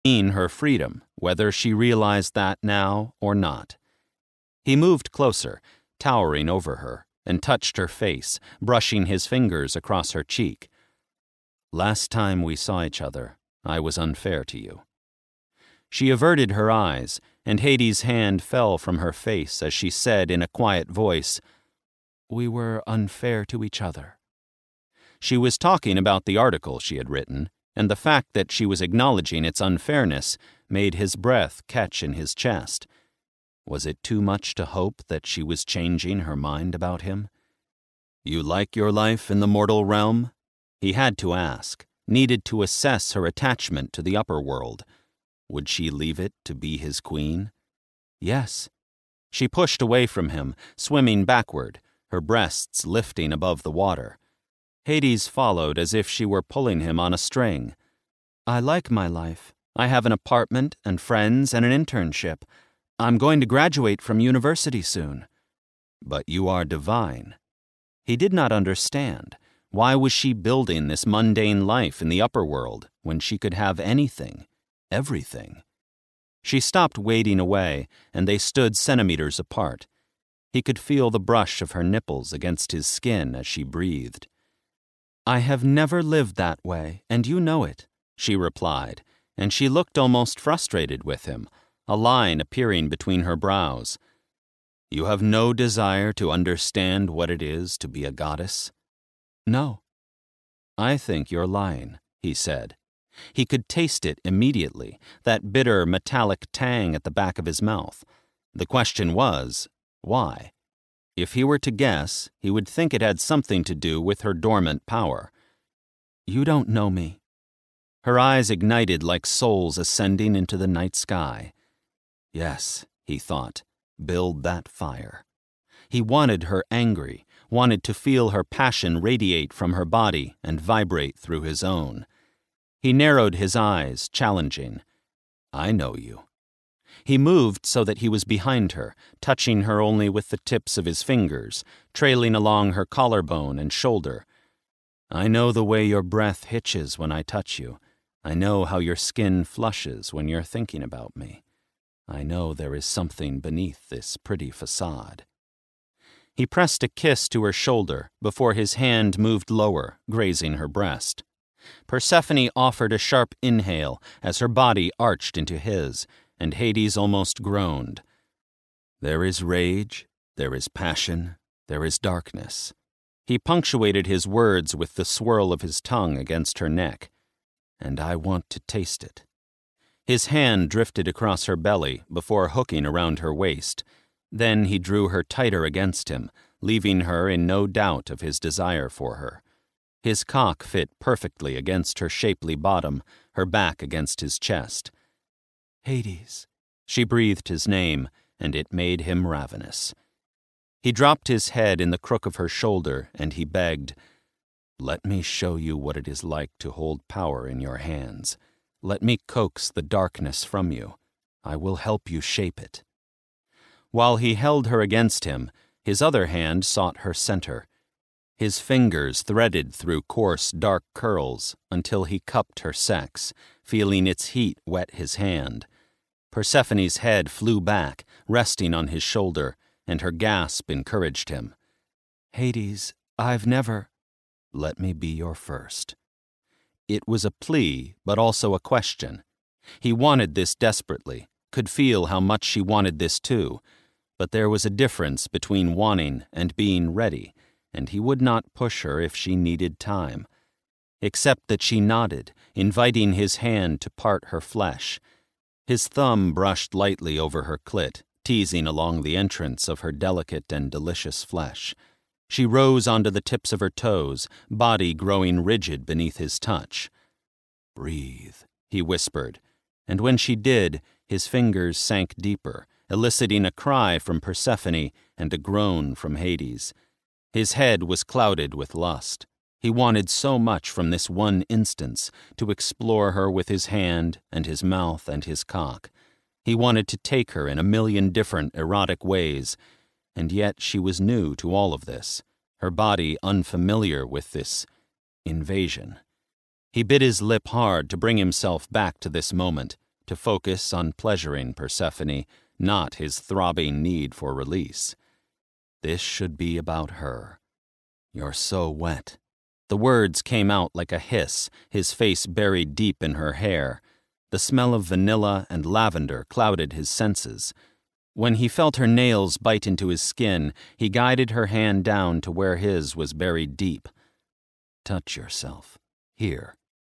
mean her freedom, whether she realized that now or not. He moved closer, towering over her, and touched her face, brushing his fingers across her cheek. "Last time we saw each other, I was unfair to you." She averted her eyes, and Hades' hand fell from her face as she said in a quiet voice, "We were unfair to each other." She was talking about the article she had written, and the fact that she was acknowledging its unfairness made his breath catch in his chest. Was it too much to hope that she was changing her mind about him? "You like your life in the mortal realm?" He had to ask, needed to assess her attachment to the upper world. Would she leave it to be his queen? "Yes." She pushed away from him, swimming backward, her breasts lifting above the water. Hades followed as if she were pulling him on a string. "I like my life. I have an apartment and friends and an internship. I'm going to graduate from university soon." "But you are divine." He did not understand. Why was she building this mundane life in the upper world when she could have anything, everything? She stopped wading away, and they stood centimeters apart. He could feel the brush of her nipples against his skin as she breathed. "I have never lived that way, and you know it," she replied, and she looked almost frustrated with him, a line appearing between her brows. "You have no desire to understand what it is to be a goddess?" "No." "I think you're lying," he said. He could taste it immediately, that bitter metallic tang at the back of his mouth. The question was, why? If he were to guess, he would think it had something to do with her dormant power. "You don't know me." Her eyes ignited like souls ascending into the night sky. Yes, he thought, build that fire. He wanted her angry, wanted to feel her passion radiate from her body and vibrate through his own. He narrowed his eyes, challenging. "I know you." He moved so that he was behind her, touching her only with the tips of his fingers, trailing along her collarbone and shoulder. "I know the way your breath hitches when I touch you. I know how your skin flushes when you're thinking about me. I know there is something beneath this pretty facade." He pressed a kiss to her shoulder before his hand moved lower, grazing her breast. Persephone offered a sharp inhale as her body arched into his, and Hades almost groaned. "There is rage, there is passion, there is darkness." He punctuated his words with the swirl of his tongue against her neck. "And I want to taste it." His hand drifted across her belly before hooking around her waist. Then he drew her tighter against him, leaving her in no doubt of his desire for her. His cock fit perfectly against her shapely bottom, her back against his chest. "Hades." She breathed his name, and it made him ravenous. He dropped his head in the crook of her shoulder, and he begged, "Let me show you what it is like to hold power in your hands. Let me coax the darkness from you. I will help you shape it." While he held her against him, his other hand sought her center. His fingers threaded through coarse, dark curls until he cupped her sex, feeling its heat wet his hand. Persephone's head flew back, resting on his shoulder, and her gasp encouraged him. "Hades, I've never—" "Let me be your first." It was a plea, but also a question. He wanted this desperately, could feel how much she wanted this too, but there was a difference between wanting and being ready, and he would not push her if she needed time. Except that she nodded, inviting his hand to part her flesh. His thumb brushed lightly over her clit, teasing along the entrance of her delicate and delicious flesh. She rose onto the tips of her toes, body growing rigid beneath his touch. "Breathe," he whispered, and when she did, his fingers sank deeper, eliciting a cry from Persephone and a groan from Hades. His head was clouded with lust. He wanted so much from this one instance, to explore her with his hand and his mouth and his cock. He wanted to take her in a million different erotic ways, and yet she was new to all of this, her body unfamiliar with this invasion. He bit his lip hard to bring himself back to this moment, to focus on pleasuring Persephone, not his throbbing need for release. This should be about her. "You're so wet." The words came out like a hiss, his face buried deep in her hair. The smell of vanilla and lavender clouded his senses. When he felt her nails bite into his skin, he guided her hand down to where his was buried deep. "Touch yourself. Here."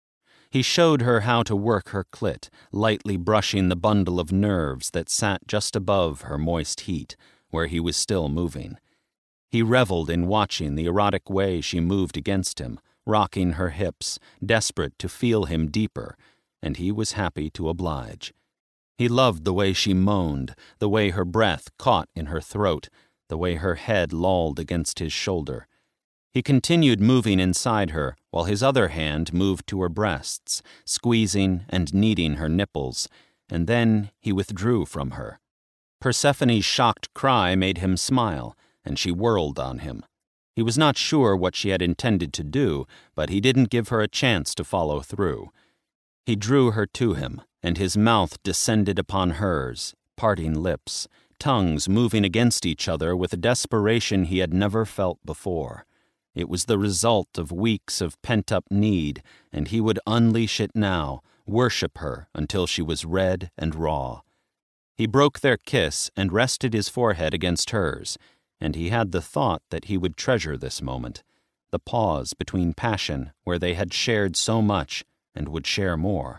He showed her how to work her clit, lightly brushing the bundle of nerves that sat just above her moist heat, where he was still moving. He reveled in watching the erotic way she moved against him, rocking her hips, desperate to feel him deeper, and he was happy to oblige. He loved the way she moaned, the way her breath caught in her throat, the way her head lolled against his shoulder. He continued moving inside her, while his other hand moved to her breasts, squeezing and kneading her nipples, and then he withdrew from her. Persephone's shocked cry made him smile, and she whirled on him. He was not sure what she had intended to do, but he didn't give her a chance to follow through. He drew her to him, and his mouth descended upon hers, parting lips, tongues moving against each other with a desperation he had never felt before. It was the result of weeks of pent-up need, and he would unleash it now, worship her until she was red and raw. He broke their kiss and rested his forehead against hers, and he had the thought that he would treasure this moment, the pause between passion where they had shared so much and would share more.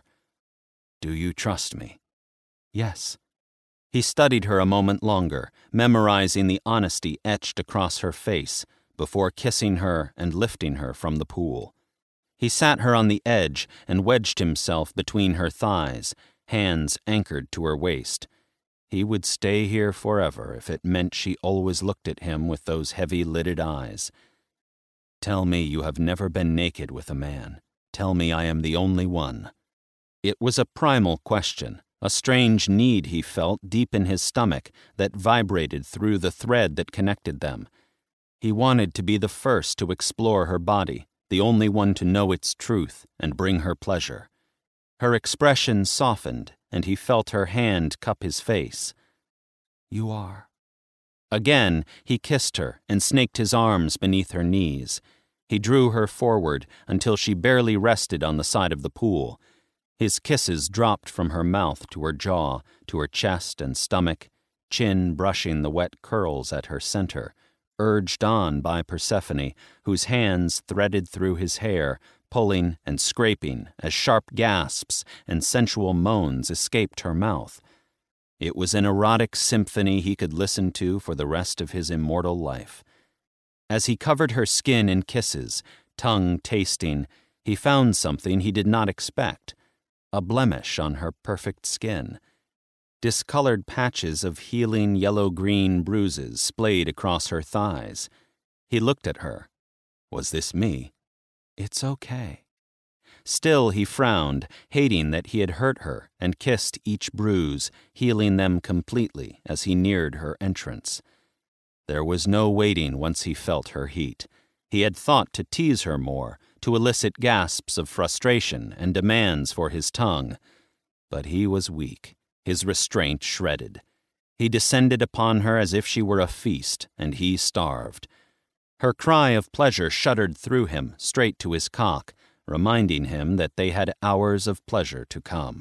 "Do you trust me?" "Yes." He studied her a moment longer, memorizing the honesty etched across her face, before kissing her and lifting her from the pool. He sat her on the edge and wedged himself between her thighs, hands anchored to her waist. He would stay here forever if it meant she always looked at him with those heavy-lidded eyes. "Tell me you have never been naked with a man. Tell me I am the only one." It was a primal question, a strange need he felt deep in his stomach that vibrated through the thread that connected them. He wanted to be the first to explore her body, the only one to know its truth and bring her pleasure. Her expression softened, and he felt her hand cup his face. "You are." Again, he kissed her and snaked his arms beneath her knees. He drew her forward until she barely rested on the side of the pool. His kisses dropped from her mouth to her jaw, to her chest and stomach, chin brushing the wet curls at her center, urged on by Persephone, whose hands threaded through his hair, pulling and scraping as sharp gasps and sensual moans escaped her mouth. It was an erotic symphony he could listen to for the rest of his immortal life. As he covered her skin in kisses, tongue tasting, he found something he did not expect, a blemish on her perfect skin. Discolored patches of healing yellow-green bruises splayed across her thighs. He looked at her. Was this me? "It's okay." Still he frowned, hating that he had hurt her, and kissed each bruise, healing them completely as he neared her entrance. There was no waiting once he felt her heat. He had thought to tease her more, to elicit gasps of frustration and demands for his tongue. But he was weak, his restraint shredded. He descended upon her as if she were a feast, and he starved. Her cry of pleasure shuddered through him, straight to his cock, reminding him that they had hours of pleasure to come.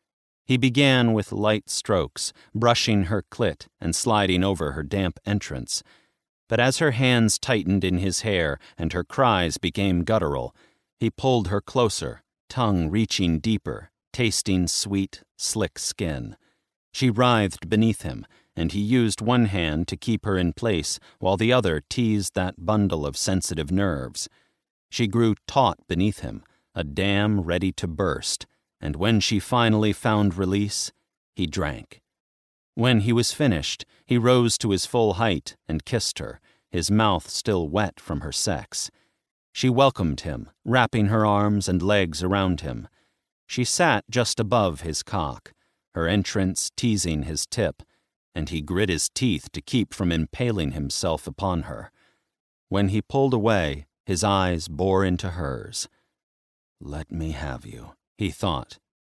He began with light strokes, brushing her clit and sliding over her damp entrance. But as her hands tightened in his hair and her cries became guttural, he pulled her closer, tongue reaching deeper, tasting sweet, slick skin. She writhed beneath him, and he used one hand to keep her in place while the other teased that bundle of sensitive nerves. She grew taut beneath him, a dam ready to burst, and when she finally found release, he drank. When he was finished, he rose to his full height and kissed her, his mouth still wet from her sex. She welcomed him, wrapping her arms and legs around him. She sat just above his cock, her entrance teasing his tip, and he grit his teeth to keep from impaling himself upon her. When he pulled away, his eyes bore into hers. "Let me have you," he thought.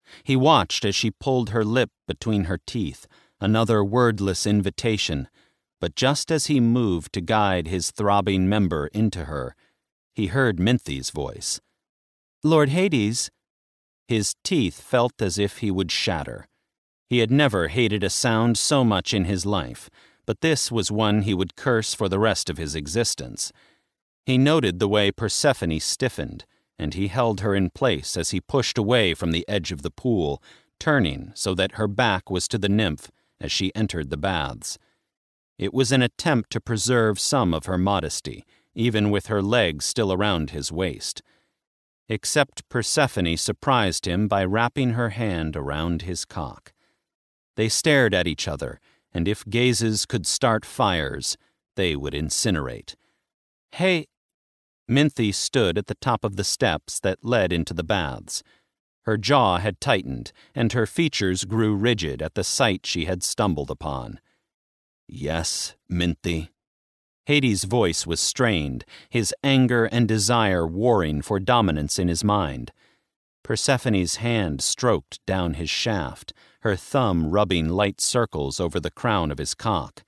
He watched as she pulled her lip between her teeth, another wordless invitation, but just as he moved to guide his throbbing member into her, he heard Minthe's voice. "Lord Hades." His teeth felt as if he would shatter. He had never hated a sound so much in his life, but this was one he would curse for the rest of his existence. He noted the way Persephone stiffened, and he held her in place as he pushed away from the edge of the pool, turning so that her back was to the nymph as she entered the baths. It was an attempt to preserve some of her modesty, even with her legs still around his waist. Except Persephone surprised him by wrapping her hand around his cock. They stared at each other, and if gazes could start fires, they would incinerate. "Hey!" Minthe stood at the top of the steps that led into the baths. Her jaw had tightened, and her features grew rigid at the sight she had stumbled upon. "Yes, Minthe." Hades' voice was strained, his anger and desire warring for dominance in his mind. Persephone's hand stroked down his shaft, her thumb rubbing light circles over the crown of his cock.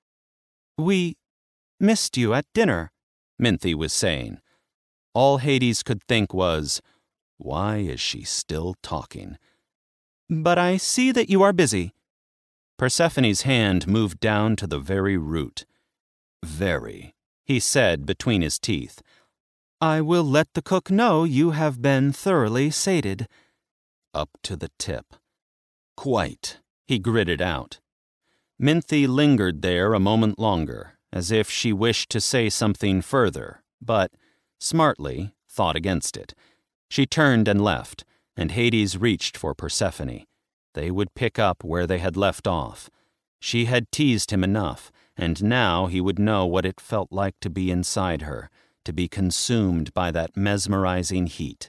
"We missed you at dinner," Minthe was saying. All Hades could think was, why is she still talking? "But I see that you are busy." Persephone's hand moved down to the very root. "Very," he said between his teeth. "I will let the cook know you have been thoroughly sated." "Up to the tip." "Quite," he gritted out. Minthe lingered there a moment longer, as if she wished to say something further, but, smartly, thought against it. She turned and left, and Hades reached for Persephone. They would pick up where they had left off. She had teased him enough, and now he would know what it felt like to be inside her, to be consumed by that mesmerizing heat.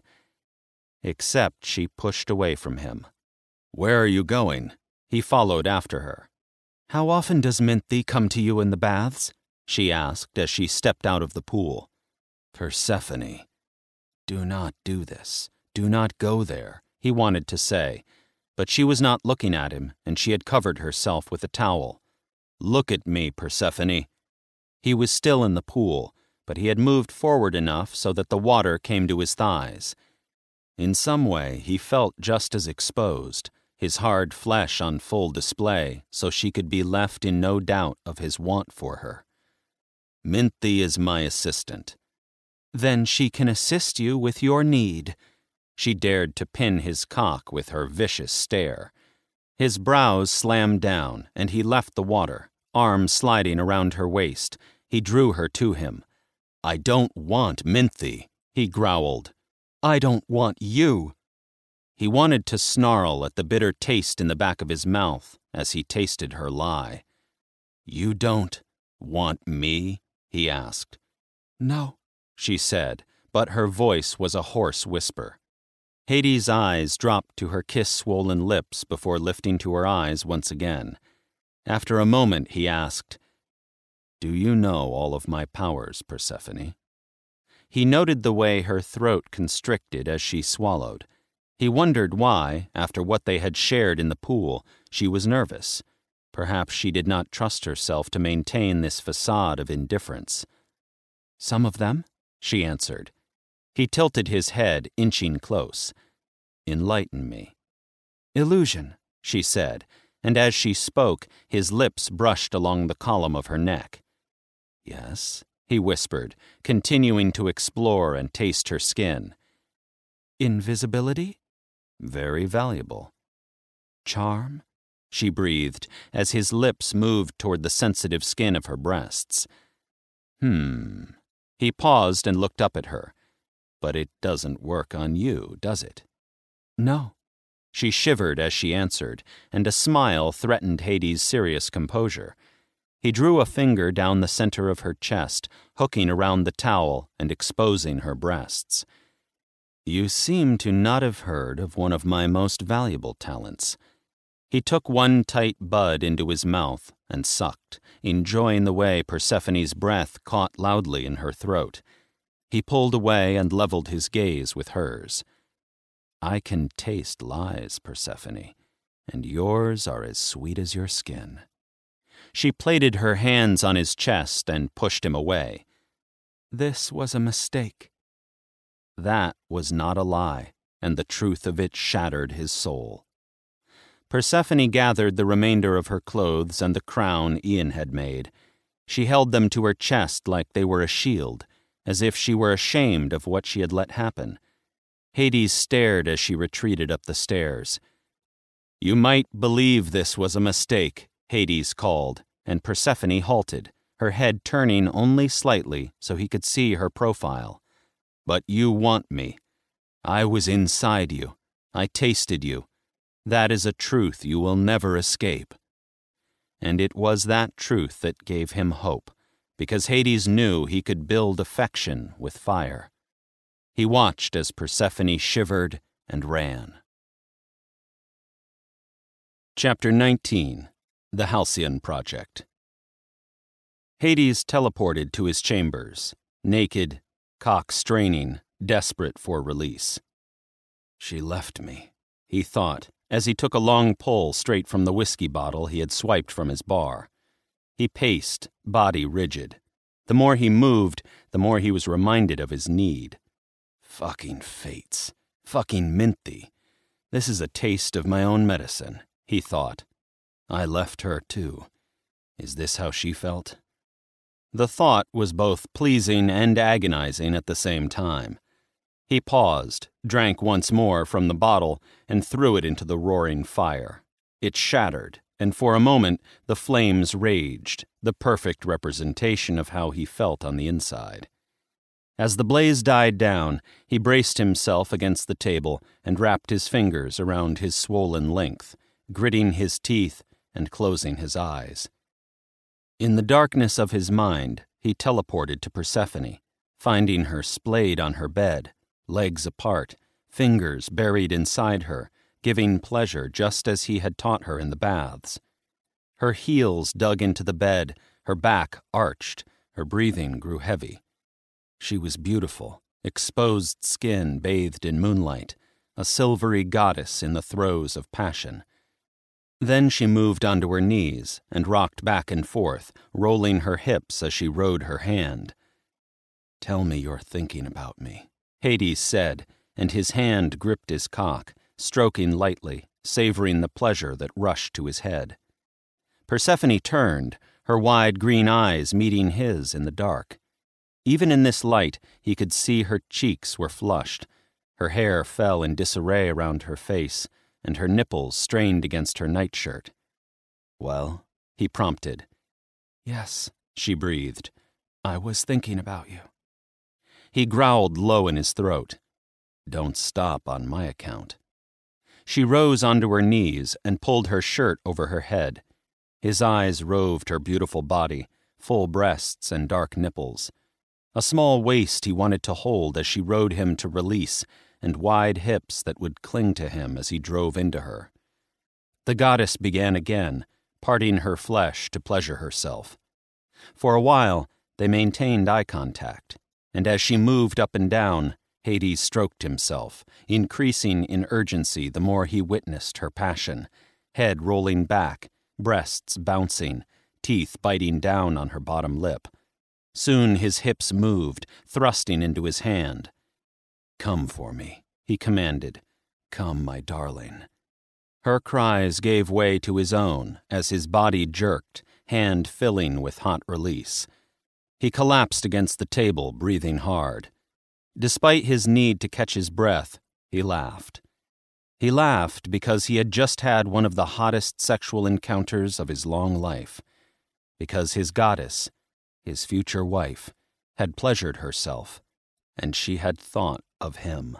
Except she pushed away from him. "Where are you going?" He followed after her. "How often does Minthe come to you in the baths?" she asked as she stepped out of the pool. "Persephone, do not do this. Do not go there," he wanted to say, but she was not looking at him, and she had covered herself with a towel. "Look at me, Persephone." He was still in the pool, but he had moved forward enough so that the water came to his thighs. In some way, he felt just as exposed, his hard flesh on full display, so she could be left in no doubt of his want for her. "Minthe is my assistant." "Then she can assist you with your need." She dared to pin his cock with her vicious stare. His brows slammed down, and he left the water, arms sliding around her waist. He drew her to him. "I don't want Minthe," he growled. "I don't want you." He wanted to snarl at the bitter taste in the back of his mouth as he tasted her lie. "You don't want me?" he asked. "No," she said, but her voice was a hoarse whisper. Hades' eyes dropped to her kiss-swollen lips before lifting to her eyes once again. After a moment, he asked, "Do you know all of my powers, Persephone?" He noted the way her throat constricted as she swallowed. He wondered why, after what they had shared in the pool, she was nervous. Perhaps she did not trust herself to maintain this facade of indifference. "Some of them," she answered. He tilted his head, inching close. "Enlighten me." "Illusion," she said, and as she spoke, his lips brushed along the column of her neck. "Yes," he whispered, continuing to explore and taste her skin. "Invisibility?" "Very valuable." "Charm?" she breathed, as his lips moved toward the sensitive skin of her breasts. He paused and looked up at her. "But it doesn't work on you, does it?" "No." She shivered as she answered, and a smile threatened Hades' serious composure. He drew a finger down the center of her chest, hooking around the towel and exposing her breasts. "You seem to not have heard of one of my most valuable talents." He took one tight bud into his mouth and sucked, enjoying the way Persephone's breath caught loudly in her throat. He pulled away and leveled his gaze with hers. I can taste lies, Persephone, and yours are as sweet as your skin. She plaited her hands on his chest and pushed him away. This was a mistake. That was not a lie, and the truth of it shattered his soul. Persephone gathered the remainder of her clothes and the crown Ian had made. She held them to her chest like they were a shield, as if she were ashamed of what she had let happen. Hades stared as she retreated up the stairs. You might believe this was a mistake, Hades called, and Persephone halted, her head turning only slightly so he could see her profile. But you want me. I was inside you. I tasted you. That is a truth you will never escape. And it was that truth that gave him hope, because Hades knew he could build affection with fire. He watched as Persephone shivered and ran. Chapter 19. The Halcyon Project. Hades teleported to his chambers, naked, cock straining, desperate for release. She left me, he thought, as he took a long pull straight from the whiskey bottle he had swiped from his bar. He paced, body rigid. The more he moved, the more he was reminded of his need. Fucking fates. Fucking Minthi. This is a taste of my own medicine, he thought. I left her too. Is this how she felt? The thought was both pleasing and agonizing at the same time. He paused, drank once more from the bottle, and threw it into the roaring fire. It shattered, and for a moment the flames raged, the perfect representation of how he felt on the inside. As the blaze died down, he braced himself against the table and wrapped his fingers around his swollen length, gritting his teeth and closing his eyes. In the darkness of his mind, he teleported to Persephone, finding her splayed on her bed, legs apart, fingers buried inside her, giving pleasure just as he had taught her in the baths. Her heels dug into the bed, her back arched, her breathing grew heavy. She was beautiful, exposed skin bathed in moonlight, a silvery goddess in the throes of passion. Then she moved onto her knees and rocked back and forth, rolling her hips as she rode her hand. Tell me you're thinking about me, Hades said, and his hand gripped his cock, stroking lightly, savoring the pleasure that rushed to his head. Persephone turned, her wide green eyes meeting his in the dark. Even in this light, he could see her cheeks were flushed. Her hair fell in disarray around her face, and her nipples strained against her nightshirt. Well, he prompted. Yes, she breathed. I was thinking about you. He growled low in his throat. Don't stop on my account. She rose onto her knees and pulled her shirt over her head. His eyes roved her beautiful body, full breasts and dark nipples. A small waist he wanted to hold as she rode him to release, and wide hips that would cling to him as he drove into her. The goddess began again, parting her flesh to pleasure herself. For a while, they maintained eye contact, and as she moved up and down, Hades stroked himself, increasing in urgency the more he witnessed her passion, head rolling back, breasts bouncing, teeth biting down on her bottom lip. Soon his hips moved, thrusting into his hand. Come for me, he commanded. Come, my darling. Her cries gave way to his own as his body jerked, hand filling with hot release. He collapsed against the table, breathing hard. Despite his need to catch his breath, he laughed. He laughed because he had just had one of the hottest sexual encounters of his long life. Because his goddess, his future wife, had pleasured herself, and she had thought of him.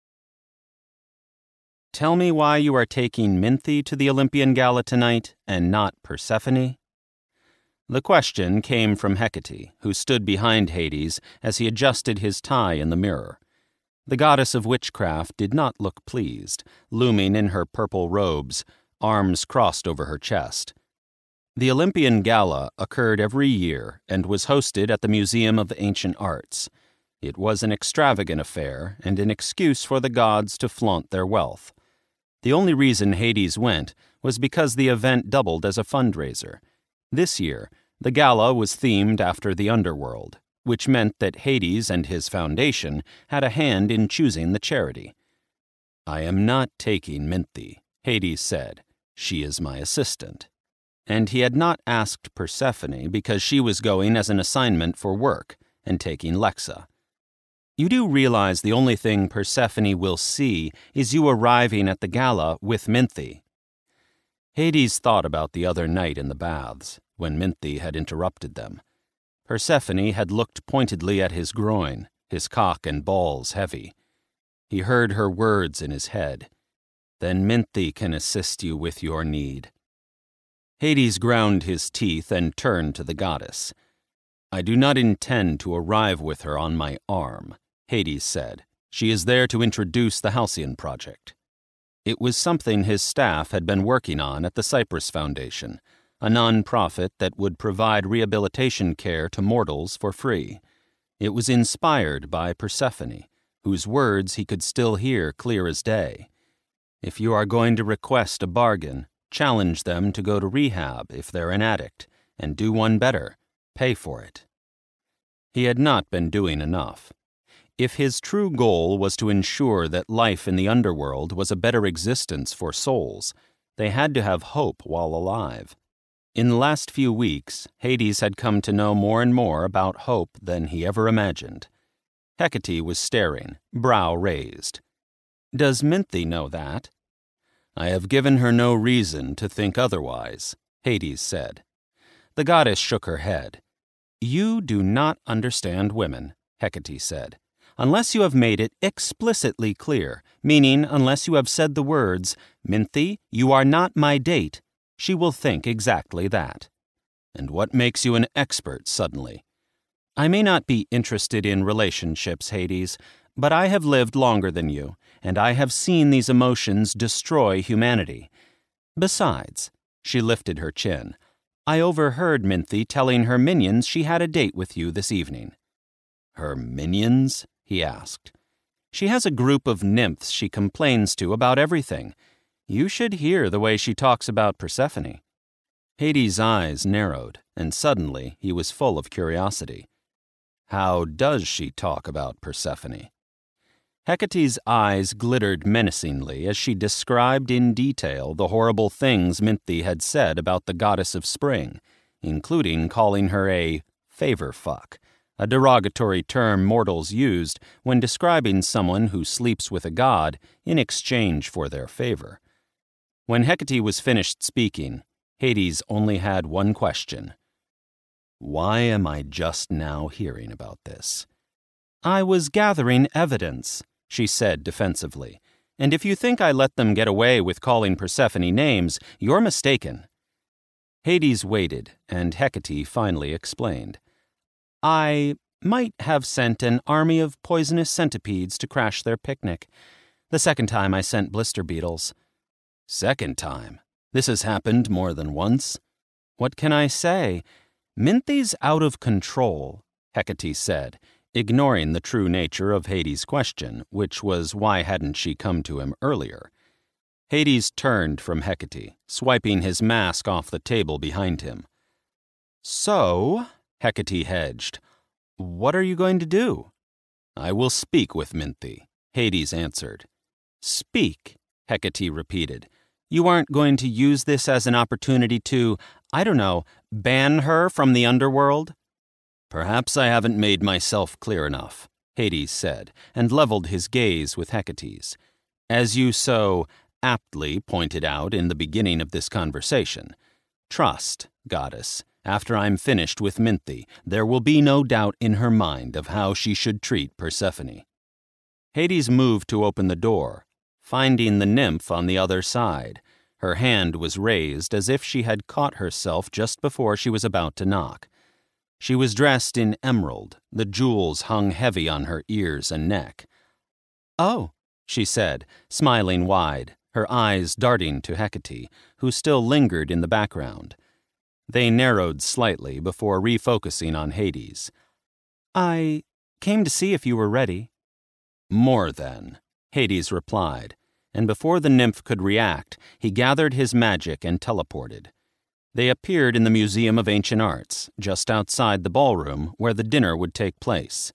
Tell me why you are taking Minthi to the Olympian Gala tonight and not Persephone? The question came from Hecate, who stood behind Hades as he adjusted his tie in the mirror. The goddess of witchcraft did not look pleased, looming in her purple robes, arms crossed over her chest. The Olympian Gala occurred every year and was hosted at the Museum of Ancient Arts. It was an extravagant affair and an excuse for the gods to flaunt their wealth. The only reason Hades went was because the event doubled as a fundraiser. This year, the gala was themed after the underworld, which meant that Hades and his foundation had a hand in choosing the charity. "I am not taking Minthi," Hades said. "She is my assistant." And he had not asked Persephone because she was going as an assignment for work and taking Lexa. "You do realize the only thing Persephone will see is you arriving at the gala with Minthi." Hades thought about the other night in the baths, when Minthi had interrupted them. Persephone had looked pointedly at his groin, his cock and balls heavy. He heard her words in his head. "Then Minthi can assist you with your need." Hades ground his teeth and turned to the goddess. "I do not intend to arrive with her on my arm," Hades said. "She is there to introduce the Halcyon Project." It was something his staff had been working on at the Cyprus Foundation, a non-profit that would provide rehabilitation care to mortals for free. It was inspired by Persephone, whose words he could still hear clear as day. "If you are going to request a bargain, challenge them to go to rehab if they're an addict, and do one better, pay for it." He had not been doing enough. If his true goal was to ensure that life in the underworld was a better existence for souls, they had to have hope while alive. In the last few weeks, Hades had come to know more and more about hope than he ever imagined. Hecate was staring, brow raised. "Does Minthi know that?" "I have given her no reason to think otherwise," Hades said. The goddess shook her head. "You do not understand women," Hecate said. "Unless you have made it explicitly clear, meaning unless you have said the words, 'Minthi, you are not my date,' she will think exactly that." "And what makes you an expert suddenly?" "I may not be interested in relationships, Hades, but I have lived longer than you, and I have seen these emotions destroy humanity. Besides," she lifted her chin, "I overheard Minthi telling her minions she had a date with you this evening." "Her minions?" he asked. "She has a group of nymphs she complains to about everything. You should hear the way she talks about Persephone." Hades' eyes narrowed, and suddenly he was full of curiosity. "How does she talk about Persephone?" Hecate's eyes glittered menacingly as she described in detail the horrible things Minthi had said about the goddess of spring, including calling her a favor fuck, a derogatory term mortals used when describing someone who sleeps with a god in exchange for their favor. When Hecate was finished speaking, Hades only had one question. "Why am I just now hearing about this?" "I was gathering evidence," she said defensively, "and if you think I let them get away with calling Persephone names, you're mistaken." Hades waited, and Hecate finally explained. "I might have sent an army of poisonous centipedes to crash their picnic. The second time I sent blister beetles." "Second time? This has happened more than once?" "What can I say? Minthi's out of control," Hecate said, ignoring the true nature of Hades' question, which was why hadn't she come to him earlier. Hades turned from Hecate, swiping his mask off the table behind him. "So," Hecate hedged, "what are you going to do?" "I will speak with Minthi," Hades answered. "Speak," Hecate repeated. "You aren't going to use this as an opportunity to, I don't know, ban her from the underworld?" "Perhaps I haven't made myself clear enough," Hades said, and leveled his gaze with Hecate's. "As you so aptly pointed out in the beginning of this conversation, trust, goddess, after I'm finished with Minthi, there will be no doubt in her mind of how she should treat Persephone." Hades moved to open the door, finding the nymph on the other side. Her hand was raised as if she had caught herself just before she was about to knock. She was dressed in emerald, the jewels hung heavy on her ears and neck. "Oh," she said, smiling wide, her eyes darting to Hecate, who still lingered in the background. They narrowed slightly before refocusing on Hades. "I came to see if you were ready." "More than," Hades replied, and before the nymph could react, he gathered his magic and teleported. They appeared in the Museum of Ancient Arts, just outside the ballroom where the dinner would take place.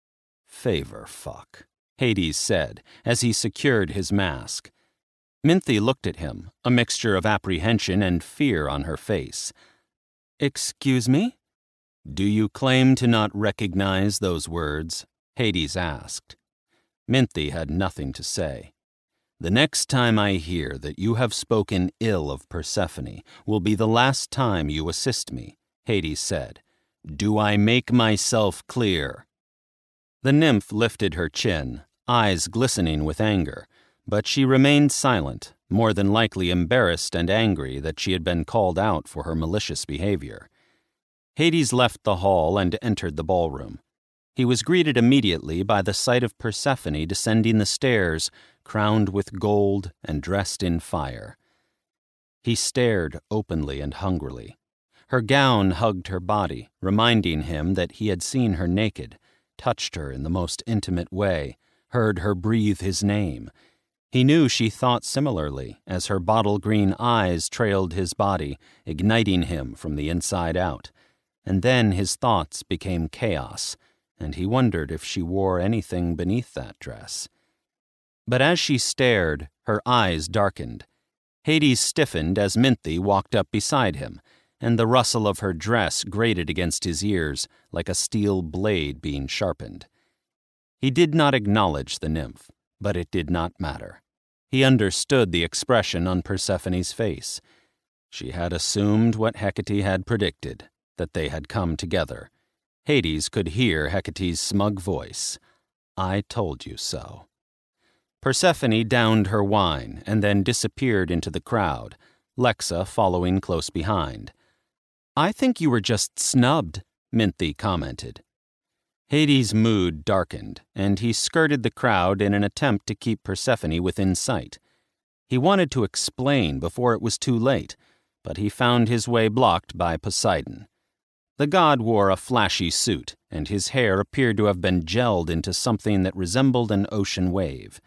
"Favor fuck," Hades said as he secured his mask. Minthy looked at him, a mixture of apprehension and fear on her face. "Excuse me?" "Do you claim to not recognize those words?" Hades asked. Minthy had nothing to say. "The next time I hear that you have spoken ill of Persephone will be the last time you assist me," Hades said. "Do I make myself clear?" The nymph lifted her chin, eyes glistening with anger, but she remained silent, more than likely embarrassed and angry that she had been called out for her malicious behavior. Hades left the hall and entered the ballroom. He was greeted immediately by the sight of Persephone descending the stairs, crowned with gold and dressed in fire. He stared openly and hungrily. Her gown hugged her body, reminding him that he had seen her naked, touched her in the most intimate way, heard her breathe his name. He knew she thought similarly as her bottle-green eyes trailed his body, igniting him from the inside out. And then his thoughts became chaos, and he wondered if she wore anything beneath that dress. But as she stared, her eyes darkened. Hades stiffened as Minthy walked up beside him, and the rustle of her dress grated against his ears like a steel blade being sharpened. He did not acknowledge the nymph, but it did not matter. He understood the expression on Persephone's face. She had assumed what Hecate had predicted, that they had come together. Hades could hear Hecate's smug voice. "I told you so." Persephone downed her wine and then disappeared into the crowd, Lexa following close behind. "I think you were just snubbed," Minthy commented. Hades' mood darkened, and he skirted the crowd in an attempt to keep Persephone within sight. He wanted to explain before it was too late, but he found his way blocked by Poseidon. The god wore a flashy suit, and his hair appeared to have been gelled into something that resembled an ocean wave.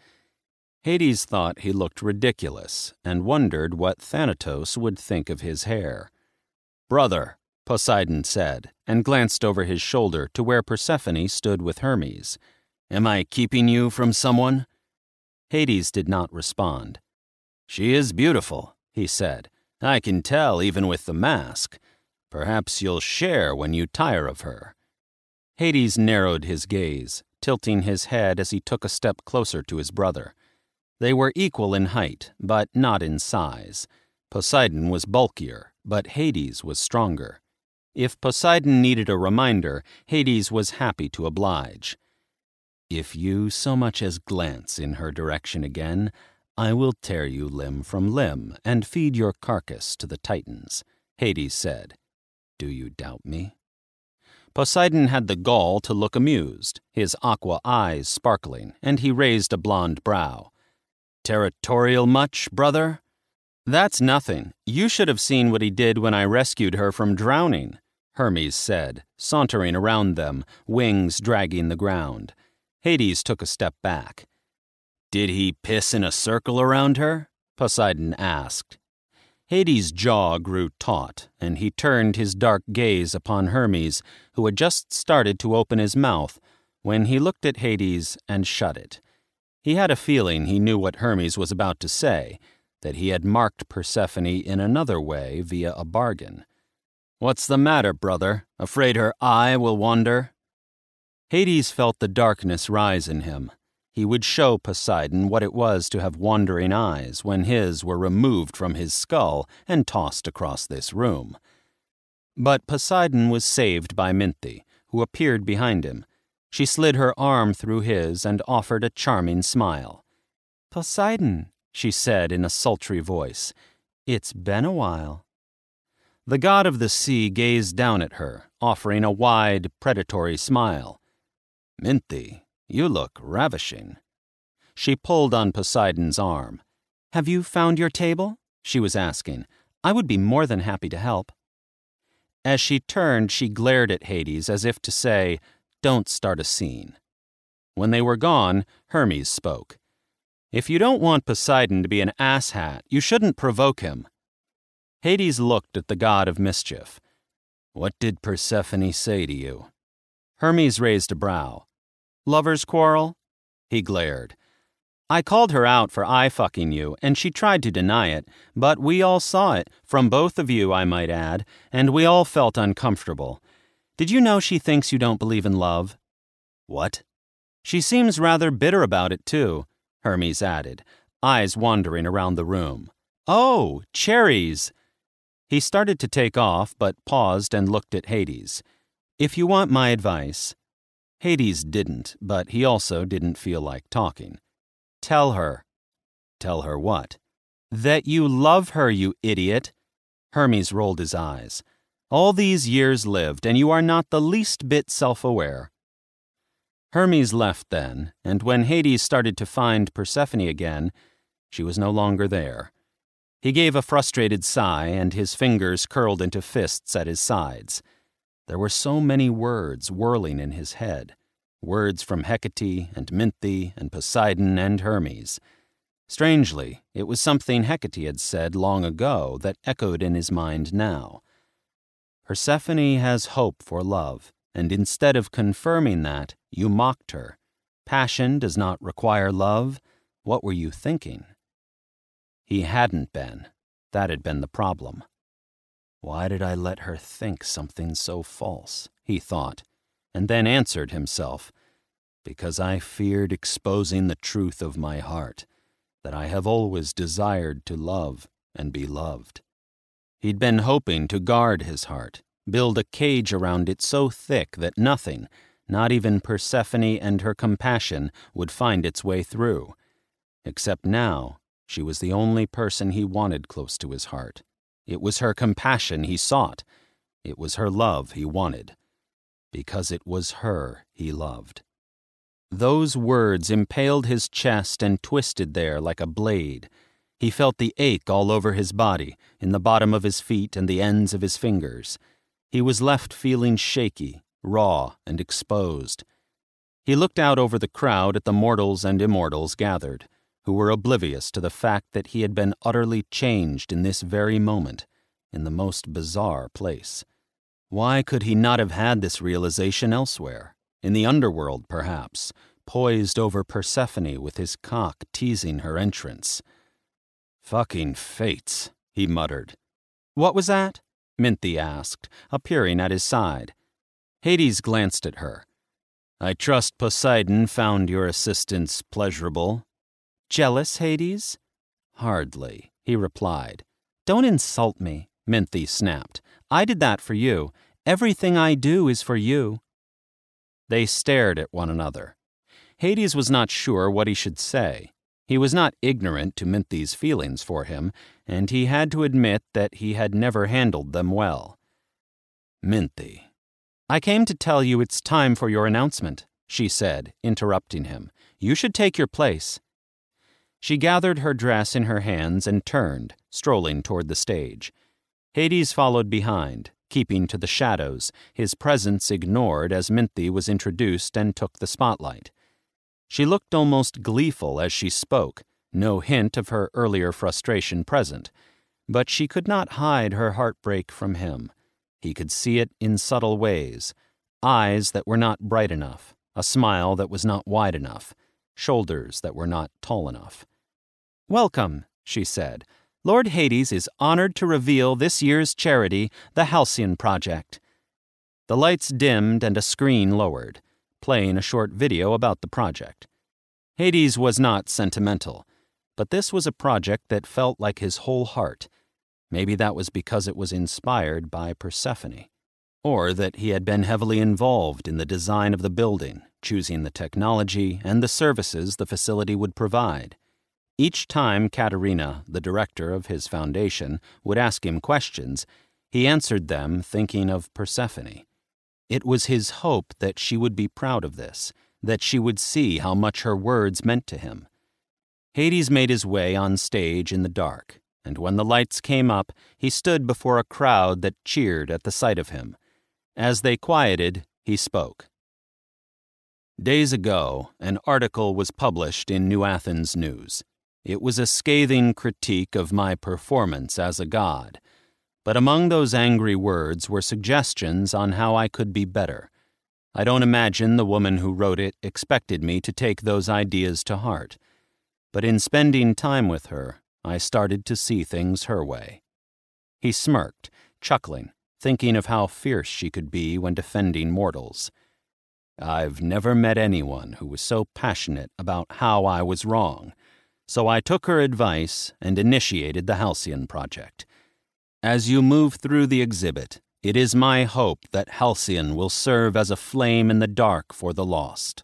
Hades thought he looked ridiculous, and wondered what Thanatos would think of his hair. "Brother," Poseidon said, and glanced over his shoulder to where Persephone stood with Hermes. "Am I keeping you from someone?" Hades did not respond. "She is beautiful," he said. "I can tell even with the mask. Perhaps you'll share when you tire of her." Hades narrowed his gaze, tilting his head as he took a step closer to his brother. They were equal in height, but not in size. Poseidon was bulkier, but Hades was stronger. If Poseidon needed a reminder, Hades was happy to oblige. "If you so much as glance in her direction again, I will tear you limb from limb and feed your carcass to the Titans," Hades said. "Do you doubt me?" Poseidon had the gall to look amused, his aqua eyes sparkling, and he raised a blond brow. "Territorial much, brother?" "That's nothing. You should have seen what he did when I rescued her from drowning," Hermes said, sauntering around them, wings dragging the ground. Hades took a step back. "Did he piss in a circle around her?" Poseidon asked. Hades' jaw grew taut, and he turned his dark gaze upon Hermes, who had just started to open his mouth, when he looked at Hades and shut it. He had a feeling he knew what Hermes was about to say, that he had marked Persephone in another way via a bargain. "What's the matter, brother? Afraid her eye will wander?" Hades felt the darkness rise in him. He would show Poseidon what it was to have wandering eyes when his were removed from his skull and tossed across this room. But Poseidon was saved by Minthy, who appeared behind him. She slid her arm through his and offered a charming smile. "Poseidon," she said in a sultry voice, "it's been a while." The god of the sea gazed down at her, offering a wide, predatory smile. "Minthy, you look ravishing." She pulled on Poseidon's arm. "Have you found your table?" she was asking. "I would be more than happy to help." As she turned, she glared at Hades as if to say, Don't start a scene." When they were gone, Hermes spoke. "If you don't want Poseidon to be an asshat, you shouldn't provoke him." Hades looked at the god of mischief. "What did Persephone say to you?" Hermes raised a brow. "Lovers' quarrel?" He glared. "I called her out for eye-fucking you, and she tried to deny it, but we all saw it, from both of you, I might add, and we all felt uncomfortable. Did you know she thinks you don't believe in love?" "What?" "She seems rather bitter about it, too," Hermes added, eyes wandering around the room. "Oh, cherries!" He started to take off, but paused and looked at Hades. "If you want my advice—" Hades didn't, but he also didn't feel like talking. "Tell her." "Tell her what?" "That you love her, you idiot." Hermes rolled his eyes. "All these years lived, and you are not the least bit self-aware." Hermes left then, and when Hades started to find Persephone again, she was no longer there. He gave a frustrated sigh, and his fingers curled into fists at his sides. There were so many words whirling in his head, words from Hecate and Minthe and Poseidon and Hermes. Strangely, it was something Hecate had said long ago that echoed in his mind now. Persephone has hope for love, and instead of confirming that, you mocked her. Passion does not require love. What were you thinking? He hadn't been. That had been the problem. Why did I let her think something so false? He thought, and then answered himself, because I feared exposing the truth of my heart, that I have always desired to love and be loved. He'd been hoping to guard his heart, build a cage around it so thick that nothing, not even Persephone and her compassion, would find its way through. Except now, she was the only person he wanted close to his heart. It was her compassion he sought. It was her love he wanted. Because it was her he loved. Those words impaled his chest and twisted there like a blade. He felt the ache all over his body, in the bottom of his feet and the ends of his fingers. He was left feeling shaky, raw, and exposed. He looked out over the crowd at the mortals and immortals gathered, who were oblivious to the fact that he had been utterly changed in this very moment, in the most bizarre place. Why could he not have had this realization elsewhere? In the underworld, perhaps, poised over Persephone with his cock teasing her entrance. "Fucking fates," he muttered. "What was that?" Minthe asked, appearing at his side. Hades glanced at her. "I trust Poseidon found your assistance pleasurable." "Jealous, Hades?" "Hardly," he replied. "Don't insult me," Minthe snapped. "I did that for you. Everything I do is for you." They stared at one another. Hades was not sure what he should say. He was not ignorant to Minthe's feelings for him, and he had to admit that he had never handled them well. "Minthe." "I came to tell you it's time for your announcement," she said, interrupting him. "You should take your place." She gathered her dress in her hands and turned, strolling toward the stage. Hades followed behind, keeping to the shadows, his presence ignored as Minthe was introduced and took the spotlight. She looked almost gleeful as she spoke, no hint of her earlier frustration present, but she could not hide her heartbreak from him. He could see it in subtle ways, eyes that were not bright enough, a smile that was not wide enough, shoulders that were not tall enough. "Welcome," she said. "Lord Hades is honored to reveal this year's charity, the Halcyon Project." The lights dimmed and a screen lowered, playing a short video about the project. Hades was not sentimental, but this was a project that felt like his whole heart. Maybe that was because it was inspired by Persephone, or that he had been heavily involved in the design of the building, choosing the technology and the services the facility would provide. Each time Katerina, the director of his foundation, would ask him questions, he answered them thinking of Persephone. It was his hope that she would be proud of this, that she would see how much her words meant to him. Hades made his way on stage in the dark, and when the lights came up, he stood before a crowd that cheered at the sight of him. As they quieted, he spoke. Days ago, an article was published in New Athens News. It was a scathing critique of my performance as a god, but among those angry words were suggestions on how I could be better. I don't imagine the woman who wrote it expected me to take those ideas to heart, but in spending time with her, I started to see things her way. He smirked, chuckling, thinking of how fierce she could be when defending mortals. I've never met anyone who was so passionate about how I was wrong, so I took her advice and initiated the Halcyon Project. As you move through the exhibit, it is my hope that Halcyon will serve as a flame in the dark for the lost.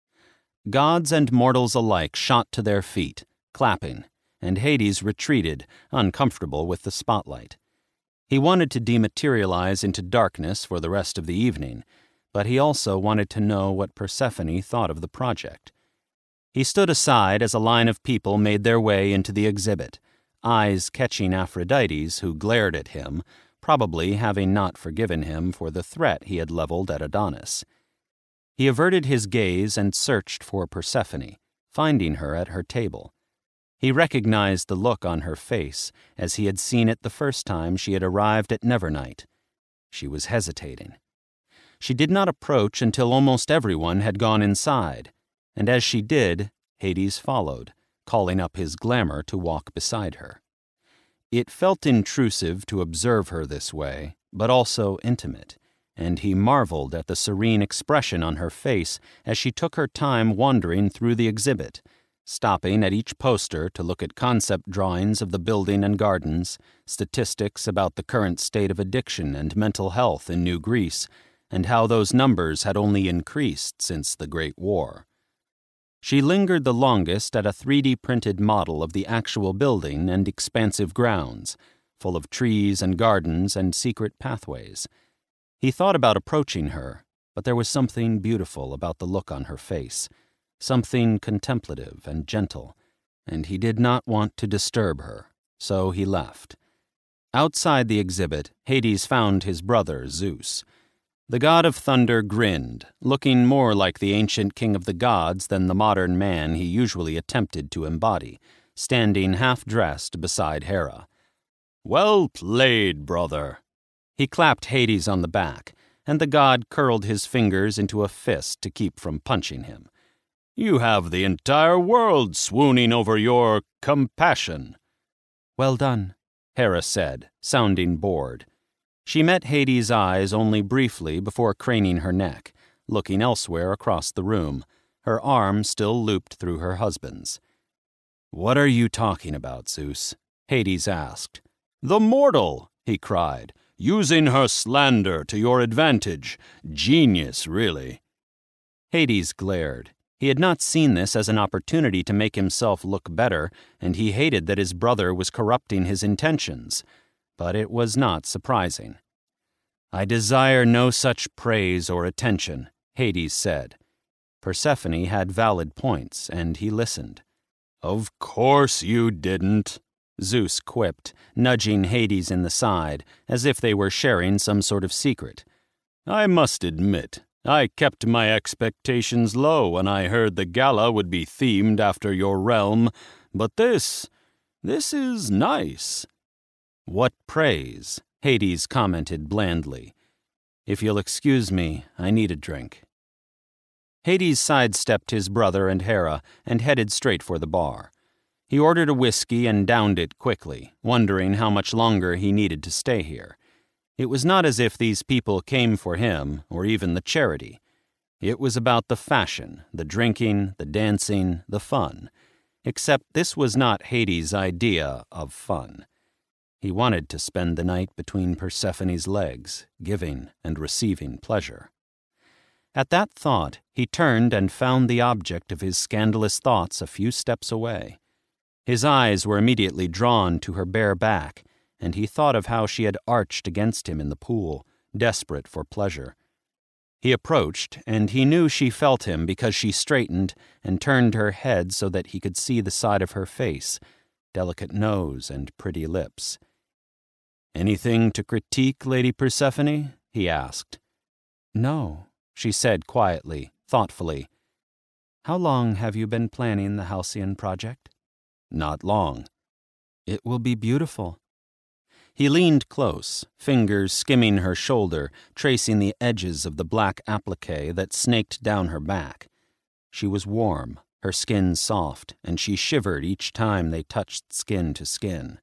Gods and mortals alike shot to their feet, clapping, and Hades retreated, uncomfortable with the spotlight. He wanted to dematerialize into darkness for the rest of the evening, but he also wanted to know what Persephone thought of the project. He stood aside as a line of people made their way into the exhibit, eyes catching Aphrodite's, who glared at him, probably having not forgiven him for the threat he had leveled at Adonis. He averted his gaze and searched for Persephone, finding her at her table. He recognized the look on her face as he had seen it the first time she had arrived at Nevernight. She was hesitating. She did not approach until almost everyone had gone inside, and as she did, Hades followed, calling up his glamour to walk beside her. It felt intrusive to observe her this way, but also intimate, and he marveled at the serene expression on her face as she took her time wandering through the exhibit, stopping at each poster to look at concept drawings of the building and gardens, statistics about the current state of addiction and mental health in New Greece, and how those numbers had only increased since the Great War. She lingered the longest at a 3D printed model of the actual building and expansive grounds, full of trees and gardens and secret pathways. He thought about approaching her, but there was something beautiful about the look on her face, something contemplative and gentle, and he did not want to disturb her, so he left. Outside the exhibit, Hades found his brother, Zeus. The god of thunder grinned, looking more like the ancient king of the gods than the modern man he usually attempted to embody, standing half-dressed beside Hera. "Well played, brother." He clapped Hades on the back, and the god curled his fingers into a fist to keep from punching him. "You have the entire world swooning over your compassion." "Well done," Hera said, sounding bored. She met Hades' eyes only briefly before craning her neck, looking elsewhere across the room, her arm still looped through her husband's. "What are you talking about, Zeus?" Hades asked. "The mortal," he cried, "using her slander to your advantage. Genius, really." Hades glared. He had not seen this as an opportunity to make himself look better, and he hated that his brother was corrupting his intentions. But it was not surprising. "I desire no such praise or attention," Hades said. Persephone had valid points, and he listened. "Of course you didn't," Zeus quipped, nudging Hades in the side, as if they were sharing some sort of secret. "I must admit, I kept my expectations low when I heard the gala would be themed after your realm, but this is nice." "What praise?" Hades commented blandly. "If you'll excuse me, I need a drink." Hades sidestepped his brother and Hera and headed straight for the bar. He ordered a whiskey and downed it quickly, wondering how much longer he needed to stay here. It was not as if these people came for him, or even the charity. It was about the fashion, the drinking, the dancing, the fun. Except this was not Hades' idea of fun. He wanted to spend the night between Persephone's legs, giving and receiving pleasure. At that thought, he turned and found the object of his scandalous thoughts a few steps away. His eyes were immediately drawn to her bare back, and he thought of how she had arched against him in the pool, desperate for pleasure. He approached, and he knew she felt him because she straightened and turned her head so that he could see the side of her face, delicate nose and pretty lips. "Anything to critique, Lady Persephone?" he asked. "No," she said quietly, thoughtfully. How long have you been planning the Halcyon project? Not long. It will be beautiful. He leaned close, fingers skimming her shoulder, tracing the edges of the black applique that snaked down her back. She was warm, her skin soft, and she shivered each time they touched skin to skin.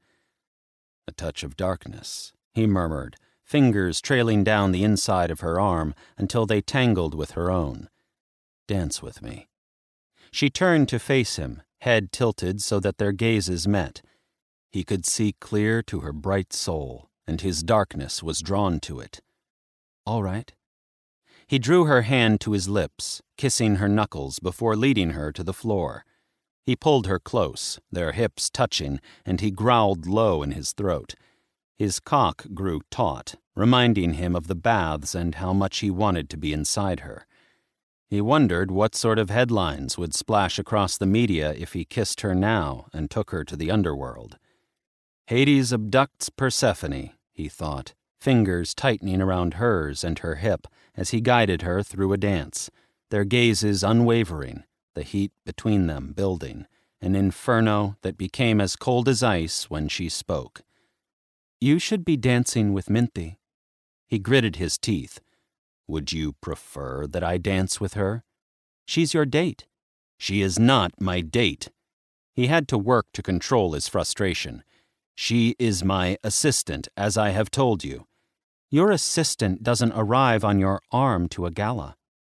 A touch of darkness, he murmured, fingers trailing down the inside of her arm until they tangled with her own. Dance with me. She turned to face him, head tilted so that their gazes met. He could see clear to her bright soul, and his darkness was drawn to it. All right. He drew her hand to his lips, kissing her knuckles before leading her to the floor. He pulled her close, their hips touching, and he growled low in his throat. His cock grew taut, reminding him of the baths and how much he wanted to be inside her. He wondered what sort of headlines would splash across the media if he kissed her now and took her to the underworld. Hades abducts Persephone, he thought, fingers tightening around hers and her hip as he guided her through a dance, their gazes unwavering, the heat between them building, an inferno that became as cold as ice when she spoke. You should be dancing with Minthi. He gritted his teeth. Would you prefer that I dance with her? She's your date. She is not my date. He had to work to control his frustration. She is my assistant, as I have told you. Your assistant doesn't arrive on your arm to a gala.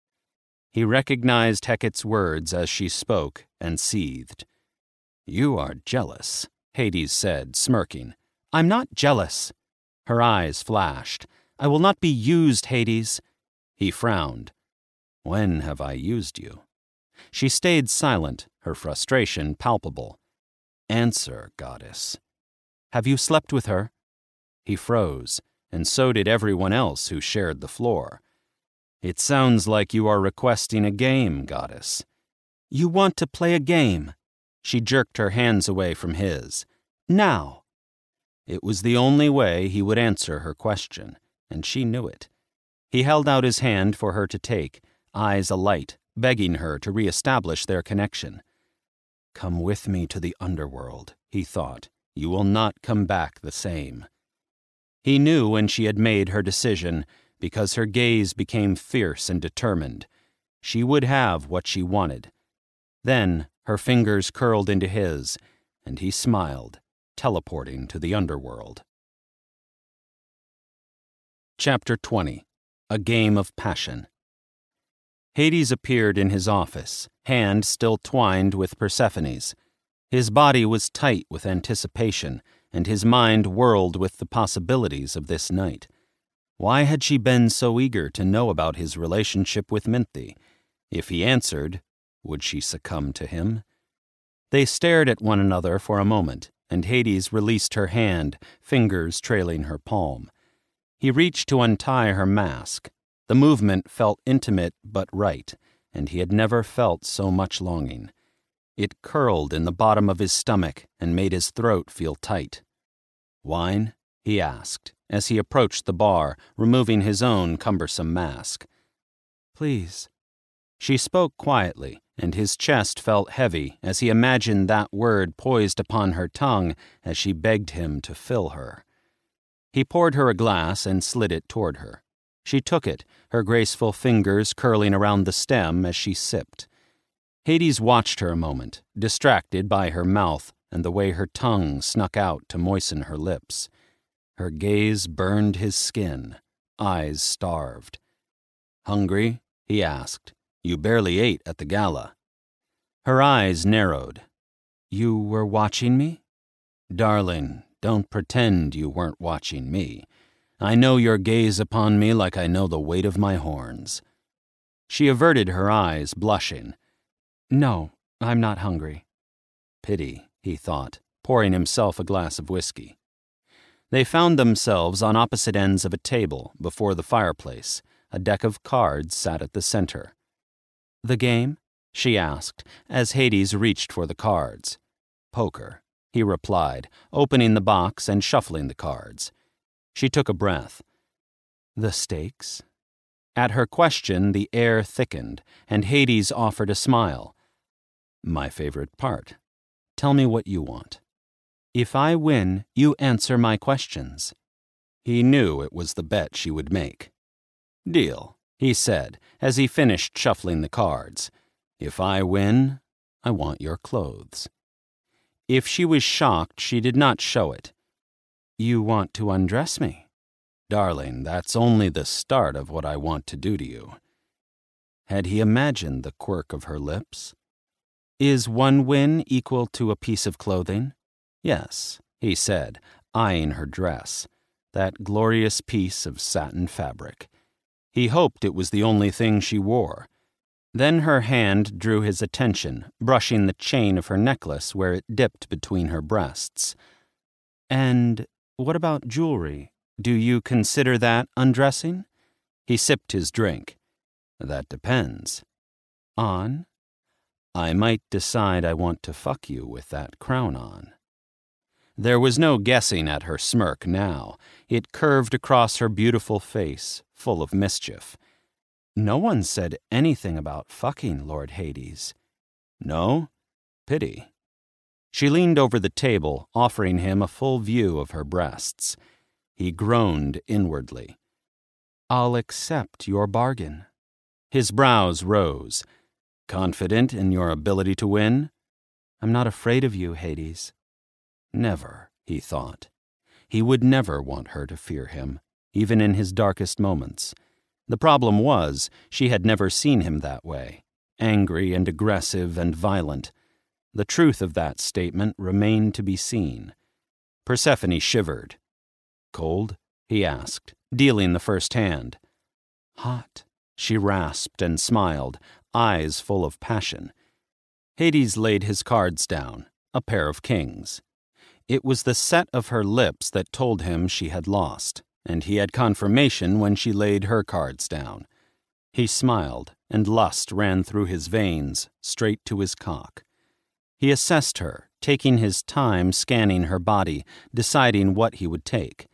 He recognized Hecate's words as she spoke and seethed. You are jealous, Hades said, smirking. I'm not jealous. Her eyes flashed. I will not be used, Hades. He frowned. When have I used you? She stayed silent, her frustration palpable. Answer, goddess. Have you slept with her? He froze, and so did everyone else who shared the floor. It sounds like you are requesting a game, goddess. You want to play a game? She jerked her hands away from his. Now. It was the only way he would answer her question, and she knew it. He held out his hand for her to take, eyes alight, begging her to reestablish their connection. Come with me to the underworld, he thought. You will not come back the same. He knew when she had made her decision, because her gaze became fierce and determined. She would have what she wanted. Then her fingers curled into his, and he smiled, teleporting to the underworld. Chapter 20. A Game of Passion. Hades appeared in his office, hand still twined with Persephone's. His body was tight with anticipation, and his mind whirled with the possibilities of this night. Why had she been so eager to know about his relationship with Minthi? If he answered, would she succumb to him? They stared at one another for a moment, and Hades released her hand, fingers trailing her palm. He reached to untie her mask. The movement felt intimate but right, and he had never felt so much longing. It curled in the bottom of his stomach and made his throat feel tight. Wine? He asked, as he approached the bar, removing his own cumbersome mask. Please. She spoke quietly, and his chest felt heavy as he imagined that word poised upon her tongue as she begged him to fill her. He poured her a glass and slid it toward her. She took it, her graceful fingers curling around the stem as she sipped. Hades watched her a moment, distracted by her mouth and the way her tongue snuck out to moisten her lips. Her gaze burned his skin, eyes starved. Hungry? He asked. You barely ate at the gala. Her eyes narrowed. You were watching me? Darling, don't pretend you weren't watching me. I know your gaze upon me like I know the weight of my horns. She averted her eyes, blushing. No, I'm not hungry. Pity, he thought, pouring himself a glass of whiskey. They found themselves on opposite ends of a table before the fireplace. A deck of cards sat at the center. The game? She asked, as Hades reached for the cards. Poker, he replied, opening the box and shuffling the cards. She took a breath. The stakes? At her question, the air thickened, and Hades offered a smile. "My favorite part. Tell me what you want." "If I win, you answer my questions." He knew it was the bet she would make. "Deal," he said, as he finished shuffling the cards. "If I win, I want your clothes." If she was shocked, she did not show it. "You want to undress me?" "Darling, that's only the start of what I want to do to you." Had he imagined the quirk of her lips? "Is one win equal to a piece of clothing?" "Yes," he said, eyeing her dress, that glorious piece of satin fabric. He hoped it was the only thing she wore. Then her hand drew his attention, brushing the chain of her necklace where it dipped between her breasts. "And what about jewelry? Do you consider that undressing?" He sipped his drink. "That depends." "On?" "I might decide I want to fuck you with that crown on." There was no guessing at her smirk now. It curved across her beautiful face, full of mischief. "No one said anything about fucking, Lord Hades." "No? Pity." She leaned over the table, offering him a full view of her breasts. He groaned inwardly. "I'll accept your bargain." His brows rose. "Confident in your ability to win?" "I'm not afraid of you, Hades." Never, he thought. He would never want her to fear him, even in his darkest moments. The problem was, she had never seen him that way, angry and aggressive and violent. The truth of that statement remained to be seen. Persephone shivered. "Cold?" he asked, dealing the first hand. "Hot," she rasped and smiled, eyes full of passion. Hades laid his cards down, a pair of kings. It was the set of her lips that told him she had lost, and he had confirmation when she laid her cards down. He smiled, and lust ran through his veins, straight to his cock. He assessed her, taking his time scanning her body, deciding what he would take.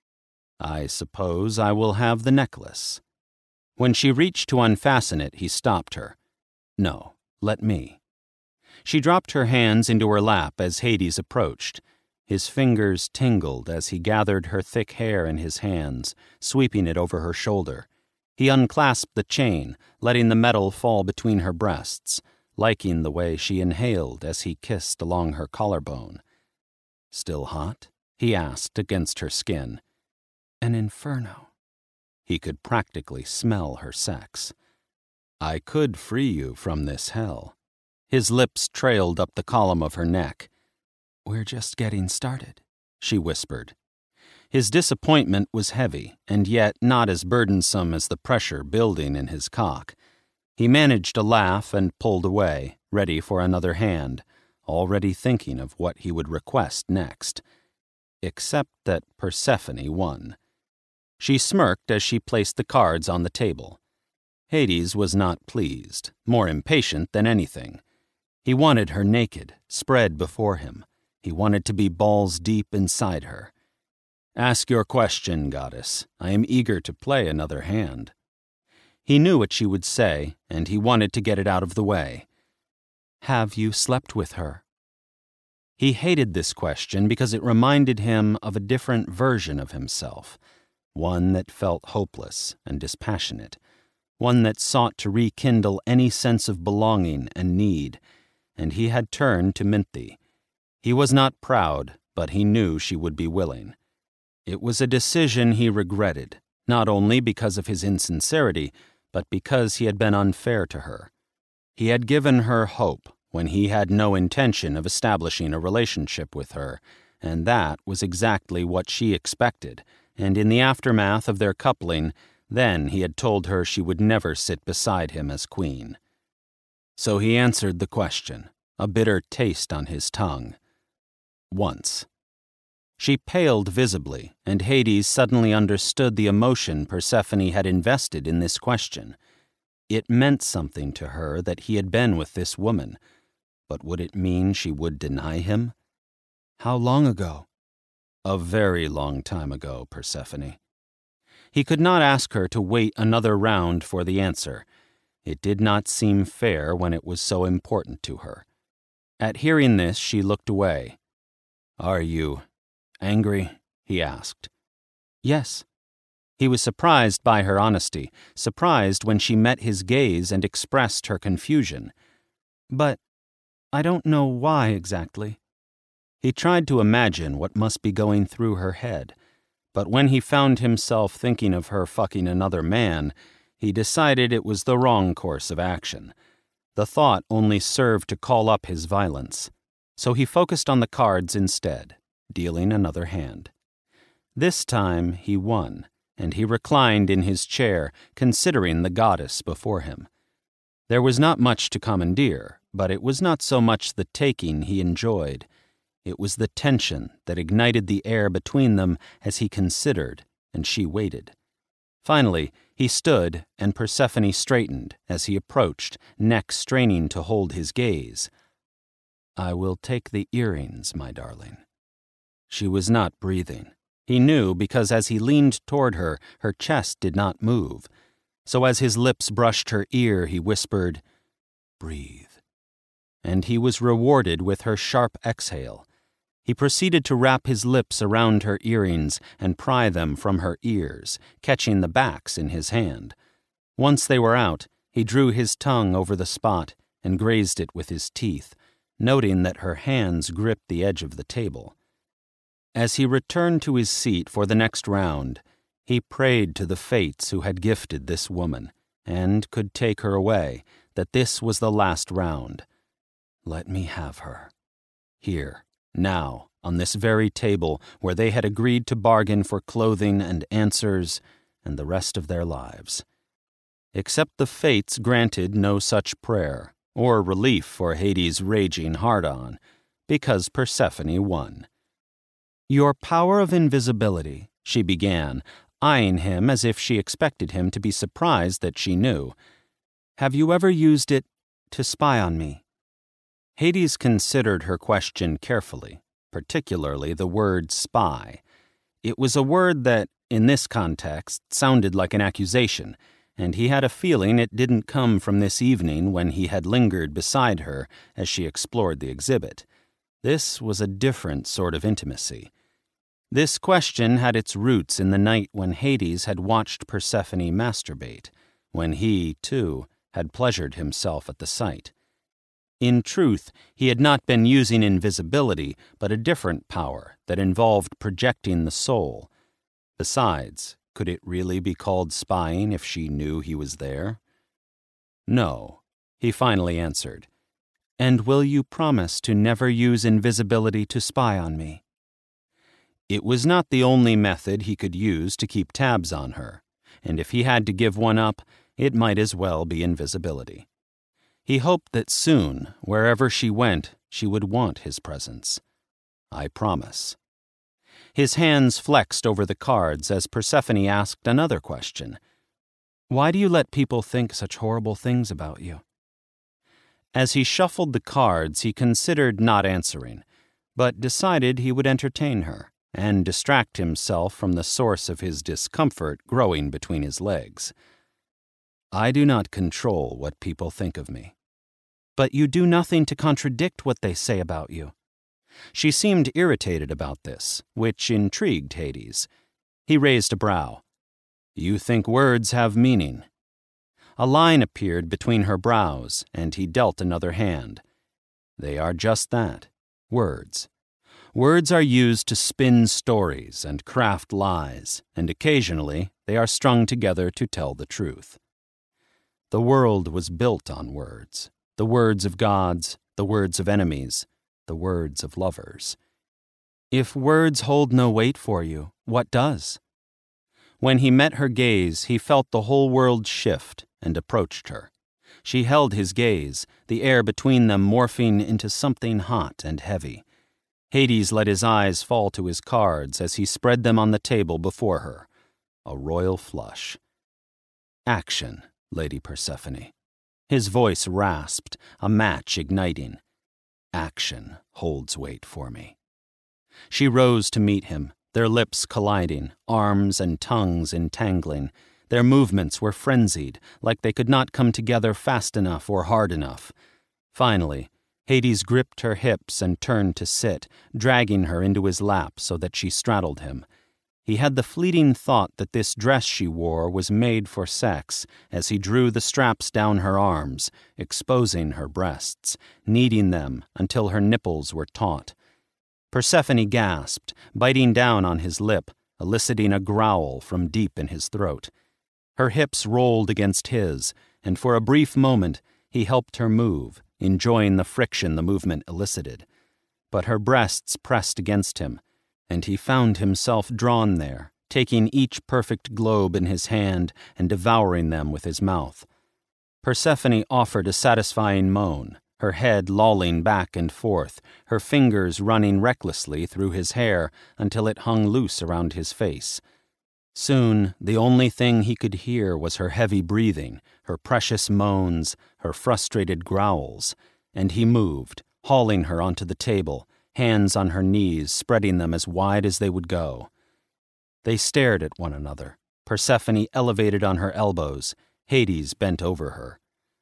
"I suppose I will have the necklace." When she reached to unfasten it, he stopped her. "No, let me." She dropped her hands into her lap as Hades approached. His fingers tingled as he gathered her thick hair in his hands, sweeping it over her shoulder. He unclasped the chain, letting the metal fall between her breasts, liking the way she inhaled as he kissed along her collarbone. "Still hot?" he asked against her skin. "An inferno." He could practically smell her sex. "I could free you from this hell." His lips trailed up the column of her neck. "We're just getting started," she whispered. His disappointment was heavy, and yet not as burdensome as the pressure building in his cock. He managed a laugh and pulled away, ready for another hand, already thinking of what he would request next. Except that Persephone won. She smirked as she placed the cards on the table. Hades was not pleased, more impatient than anything. He wanted her naked, spread before him. He wanted to be balls deep inside her. "Ask your question, goddess. I am eager to play another hand." He knew what she would say, and he wanted to get it out of the way. "Have you slept with her?" He hated this question because it reminded him of a different version of himself, one that felt hopeless and dispassionate, one that sought to rekindle any sense of belonging and need, and he had turned to Minthi. He was not proud, but he knew she would be willing. It was a decision he regretted, not only because of his insincerity, but because he had been unfair to her. He had given her hope when he had no intention of establishing a relationship with her, and that was exactly what she expected, and in the aftermath of their coupling, then he had told her she would never sit beside him as queen. So he answered the question, a bitter taste on his tongue. Once. She paled visibly, and Hades suddenly understood the emotion Persephone had invested in this question. It meant something to her that he had been with this woman, but would it mean she would deny him? "How long ago?" "A very long time ago, Persephone." He could not ask her to wait another round for the answer. It did not seem fair when it was so important to her. At hearing this, she looked away. "Are you angry?" he asked. "Yes." He was surprised by her honesty, surprised when she met his gaze and expressed her confusion. "But I don't know why exactly." He tried to imagine what must be going through her head, but when he found himself thinking of her fucking another man, he decided it was the wrong course of action. The thought only served to call up his violence, so he focused on the cards instead, dealing another hand. This time he won, and he reclined in his chair, considering the goddess before him. There was not much to commandeer, but it was not so much the taking he enjoyed. It was the tension that ignited the air between them as he considered, and she waited. Finally, he stood, and Persephone straightened as he approached, neck straining to hold his gaze. "I will take the earrings, my darling." She was not breathing. He knew because as he leaned toward her, her chest did not move. So as his lips brushed her ear, he whispered, "Breathe." And he was rewarded with her sharp exhale. He proceeded to wrap his lips around her earrings and pry them from her ears, catching the backs in his hand. Once they were out, he drew his tongue over the spot and grazed it with his teeth, noting that her hands gripped the edge of the table. As he returned to his seat for the next round, he prayed to the fates who had gifted this woman, and could take her away, that this was the last round. Let me have her. Here, now, on this very table where they had agreed to bargain for clothing and answers and the rest of their lives. Except the fates granted no such prayer, or relief for Hades' raging hard-on, because Persephone won. "Your power of invisibility," she began, eyeing him as if she expected him to be surprised that she knew. "Have you ever used it to spy on me?" Hades considered her question carefully, particularly the word spy. It was a word that, in this context, sounded like an accusation, and he had a feeling it didn't come from this evening when he had lingered beside her as she explored the exhibit. This was a different sort of intimacy. This question had its roots in the night when Hades had watched Persephone masturbate, when he, too, had pleasured himself at the sight. In truth, he had not been using invisibility, but a different power that involved projecting the soul. Besides, could it really be called spying if she knew he was there? "No," he finally answered. "And will you promise to never use invisibility to spy on me?" It was not the only method he could use to keep tabs on her, and if he had to give one up, it might as well be invisibility. He hoped that soon, wherever she went, she would want his presence. "I promise." His hands flexed over the cards as Persephone asked another question. "Why do you let people think such horrible things about you?" As he shuffled the cards, he considered not answering, but decided he would entertain her and distract himself from the source of his discomfort growing between his legs. "I do not control what people think of me." "But you do nothing to contradict what they say about you." She seemed irritated about this, which intrigued Hades. He raised a brow. "You think words have meaning." A line appeared between her brows, and he dealt another hand. "They are just that, words. Words are used to spin stories and craft lies, and occasionally they are strung together to tell the truth. The world was built on words, the words of gods, the words of enemies, the words of lovers. If words hold no weight for you, what does?" When he met her gaze, he felt the whole world shift and approached her. She held his gaze, the air between them morphing into something hot and heavy. Hades let his eyes fall to his cards as he spread them on the table before her. A royal flush. "Action, Lady Persephone." His voice rasped, a match igniting. "Action holds weight for me." She rose to meet him, their lips colliding, arms and tongues entangling. Their movements were frenzied, like they could not come together fast enough or hard enough. Finally, Hades gripped her hips and turned to sit, dragging her into his lap so that she straddled him. He had the fleeting thought that this dress she wore was made for sex as he drew the straps down her arms, exposing her breasts, kneading them until her nipples were taut. Persephone gasped, biting down on his lip, eliciting a growl from deep in his throat. Her hips rolled against his, and for a brief moment he helped her move, enjoying the friction the movement elicited. But her breasts pressed against him, and he found himself drawn there, taking each perfect globe in his hand and devouring them with his mouth. Persephone offered a satisfying moan, her head lolling back and forth, her fingers running recklessly through his hair until it hung loose around his face. Soon, the only thing he could hear was her heavy breathing, her precious moans, her frustrated growls, and he moved, hauling her onto the table, hands on her knees, spreading them as wide as they would go. They stared at one another, Persephone elevated on her elbows, Hades bent over her.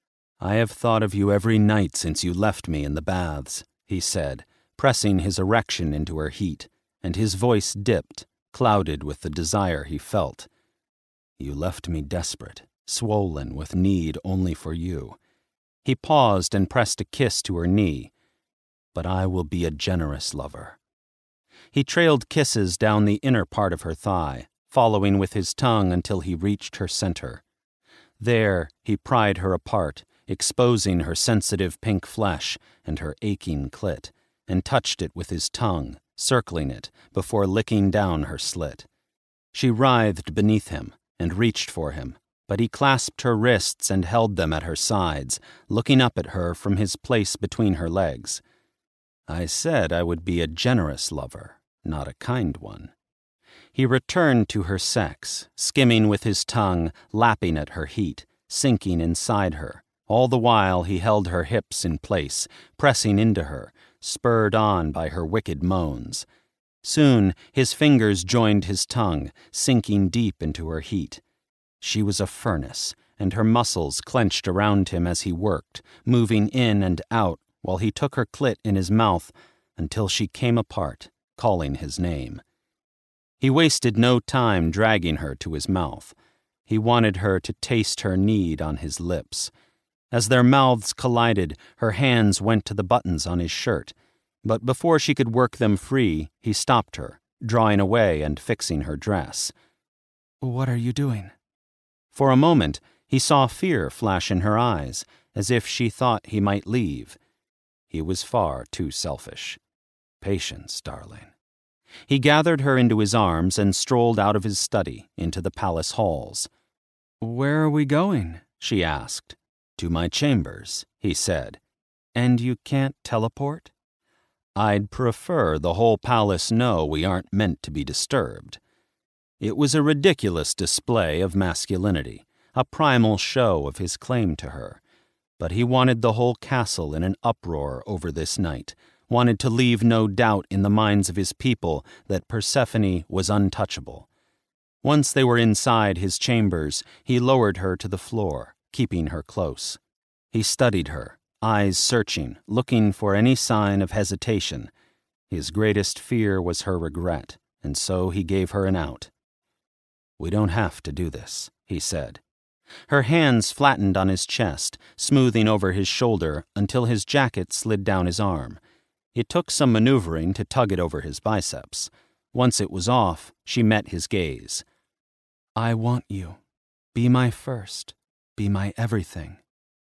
"I have thought of you every night since you left me in the baths," he said, pressing his erection into her heat, and his voice dipped, clouded with the desire he felt. "You left me desperate, swollen with need only for you." He paused and pressed a kiss to her knee. "But I will be a generous lover." He trailed kisses down the inner part of her thigh, following with his tongue until he reached her center. There, he pried her apart, exposing her sensitive pink flesh and her aching clit, and touched it with his tongue, circling it before licking down her slit. She writhed beneath him and reached for him, but he clasped her wrists and held them at her sides, looking up at her from his place between her legs. "I said I would be a generous lover, not a kind one." He returned to her sex, skimming with his tongue, lapping at her heat, sinking inside her. All the while he held her hips in place, pressing into her, spurred on by her wicked moans. Soon his fingers joined his tongue, sinking deep into her heat. She was a furnace, and her muscles clenched around him as he worked, moving in and out while he took her clit in his mouth until she came apart, calling his name. He wasted no time dragging her to his mouth. He wanted her to taste her need on his lips. As their mouths collided, her hands went to the buttons on his shirt, but before she could work them free, he stopped her, drawing away and fixing her dress. "What are you doing?" For a moment, he saw fear flash in her eyes, as if she thought he might leave. He was far too selfish. "Patience, darling." He gathered her into his arms and strolled out of his study into the palace halls. "Where are we going?" she asked. "To my chambers," he said. "And you can't teleport?" "I'd prefer the whole palace know we aren't meant to be disturbed." It was a ridiculous display of masculinity, a primal show of his claim to her. But he wanted the whole castle in an uproar over this night, wanted to leave no doubt in the minds of his people that Persephone was untouchable. Once they were inside his chambers, he lowered her to the floor, keeping her close. He studied her, eyes searching, looking for any sign of hesitation. His greatest fear was her regret, and so he gave her an out. "We don't have to do this," he said. Her hands flattened on his chest, smoothing over his shoulder until his jacket slid down his arm. It took some maneuvering to tug it over his biceps. Once it was off, she met his gaze. "I want you. Be my first. Be my everything."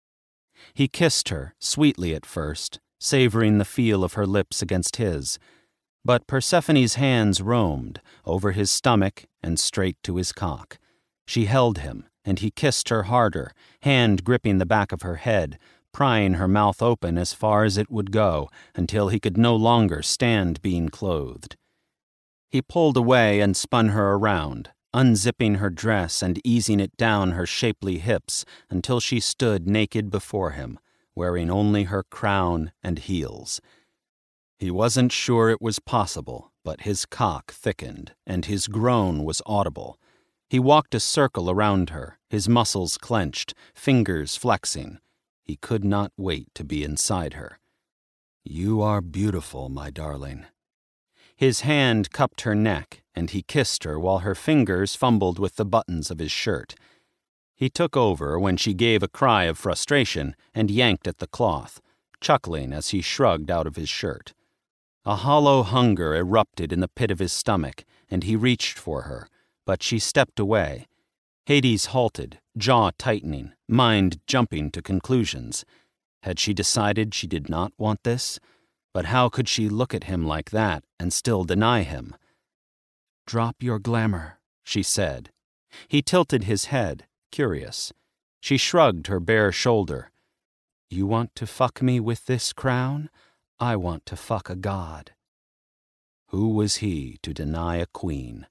He kissed her, sweetly at first, savoring the feel of her lips against his. But Persephone's hands roamed over his stomach and straight to his cock. She held him, and he kissed her harder, hand gripping the back of her head, prying her mouth open as far as it would go until he could no longer stand being clothed. He pulled away and spun her around, unzipping her dress and easing it down her shapely hips until she stood naked before him, wearing only her crown and heels. He wasn't sure it was possible, but his cock thickened, and his groan was audible. He walked a circle around her, his muscles clenched, fingers flexing. He could not wait to be inside her. "You are beautiful, my darling." His hand cupped her neck, and he kissed her while her fingers fumbled with the buttons of his shirt. He took over when she gave a cry of frustration and yanked at the cloth, chuckling as he shrugged out of his shirt. A hollow hunger erupted in the pit of his stomach, and he reached for her, but she stepped away. Hades halted, jaw tightening, mind jumping to conclusions. Had she decided she did not want this? But how could she look at him like that and still deny him? "Drop your glamour," she said. He tilted his head, curious. She shrugged her bare shoulder. "You want to fuck me with this crown? I want to fuck a god." Who was he to deny a queen?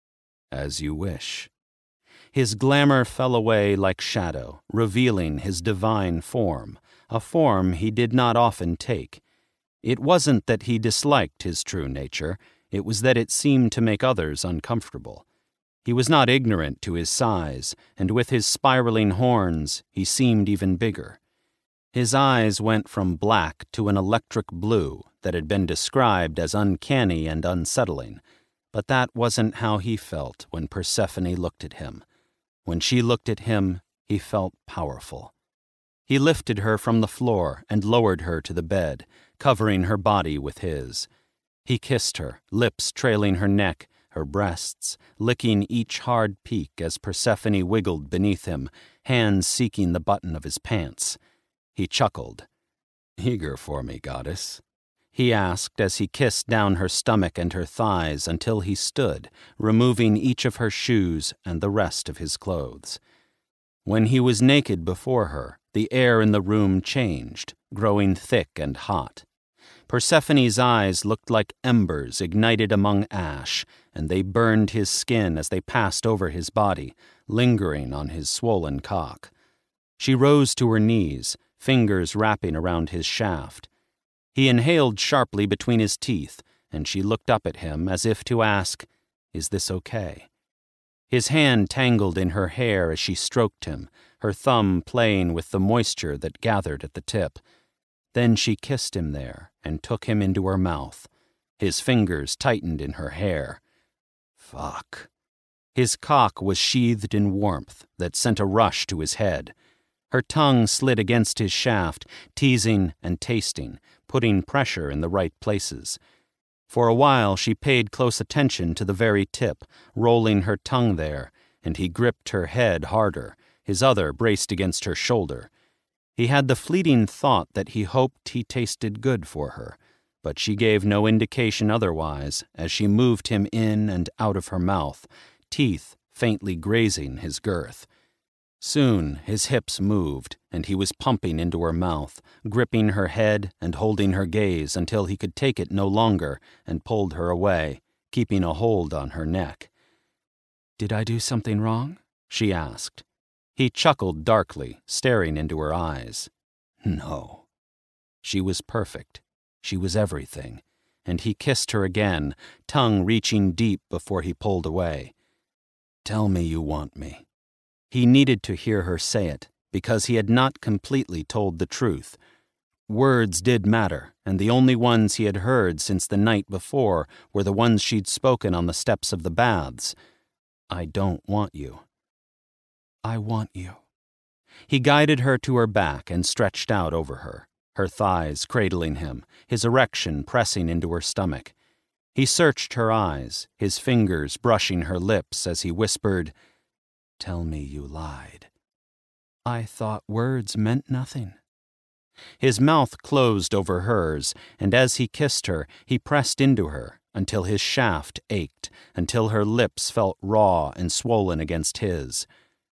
"As you wish." His glamour fell away like shadow, revealing his divine form, a form he did not often take. It wasn't that he disliked his true nature, it was that it seemed to make others uncomfortable. He was not ignorant to his size, and with his spiraling horns, he seemed even bigger. His eyes went from black to an electric blue that had been described as uncanny and unsettling, but that wasn't how he felt when Persephone looked at him. When she looked at him, he felt powerful. He lifted her from the floor and lowered her to the bed, covering her body with his. He kissed her, lips trailing her neck, her breasts, licking each hard peak as Persephone wiggled beneath him, hands seeking the button of his pants. He chuckled. "Eager for me, goddess?" he asked as he kissed down her stomach and her thighs until he stood, removing each of her shoes and the rest of his clothes. When he was naked before her, the air in the room changed, growing thick and hot. Persephone's eyes looked like embers ignited among ash, and they burned his skin as they passed over his body, lingering on his swollen cock. She rose to her knees, fingers wrapping around his shaft. He inhaled sharply between his teeth, and she looked up at him as if to ask, "Is this okay?" His hand tangled in her hair as she stroked him, her thumb playing with the moisture that gathered at the tip. Then she kissed him there and took him into her mouth. His fingers tightened in her hair. Fuck. His cock was sheathed in warmth that sent a rush to his head. Her tongue slid against his shaft, teasing and tasting, putting pressure in the right places. For a while she paid close attention to the very tip, rolling her tongue there, and he gripped her head harder, his other braced against her shoulder. He had the fleeting thought that he hoped he tasted good for her, but she gave no indication otherwise as she moved him in and out of her mouth, teeth faintly grazing his girth. Soon his hips moved, and he was pumping into her mouth, gripping her head and holding her gaze until he could take it no longer and pulled her away, keeping a hold on her neck. "Did I do something wrong?" she asked. He chuckled darkly, staring into her eyes. No. She was perfect. She was everything. And he kissed her again, tongue reaching deep before he pulled away. "Tell me you want me." He needed to hear her say it, because he had not completely told the truth. Words did matter, and the only ones he had heard since the night before were the ones she'd spoken on the steps of the baths. "I don't want you." "I want you." He guided her to her back and stretched out over her thighs cradling him, his erection pressing into her stomach. He searched her eyes, his fingers brushing her lips as he whispered, "Tell me you lied." "I thought words meant nothing." His mouth closed over hers, and as he kissed her, he pressed into her until his shaft ached, until her lips felt raw and swollen against his.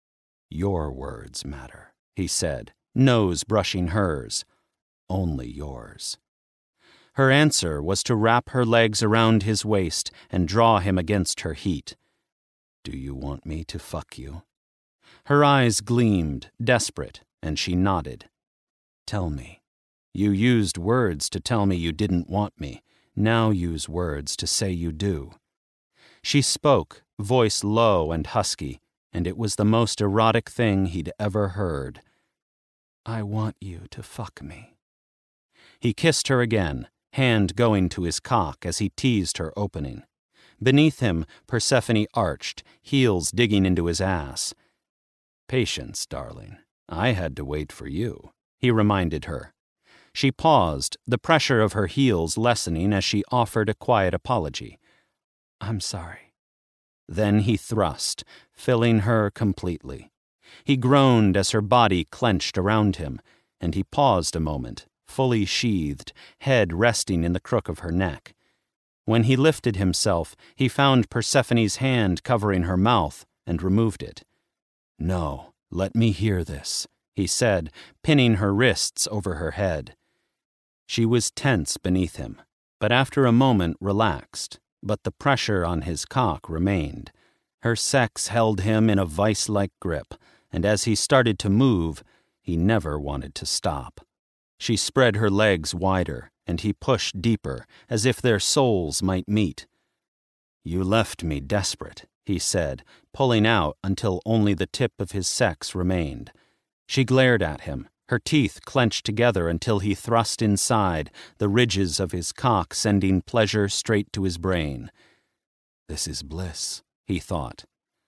"Your words matter," he said, nose brushing hers. "Only yours." Her answer was to wrap her legs around his waist and draw him against her heat. "Do you want me to fuck you?" Her eyes gleamed, desperate, and she nodded. "Tell me. You used words to tell me you didn't want me. Now use words to say you do." She spoke, voice low and husky, and it was the most erotic thing he'd ever heard. "I want you to fuck me." He kissed her again, hand going to his cock as he teased her opening. Beneath him, Persephone arched, heels digging into his ass. "Patience, darling. I had to wait for you," he reminded her. She paused, the pressure of her heels lessening as she offered a quiet apology. "I'm sorry." Then he thrust, filling her completely. He groaned as her body clenched around him, and he paused a moment, fully sheathed, head resting in the crook of her neck. When he lifted himself, he found Persephone's hand covering her mouth and removed it. "No, let me hear this," he said, pinning her wrists over her head. She was tense beneath him, but after a moment relaxed, but the pressure on his cock remained. Her sex held him in a vice-like grip, and as he started to move, he never wanted to stop. She spread her legs wider, and he pushed deeper, as if their souls might meet. "You left me desperate," he said, pulling out until only the tip of his sex remained. She glared at him, her teeth clenched together until he thrust inside, the ridges of his cock sending pleasure straight to his brain. "This is bliss," he thought.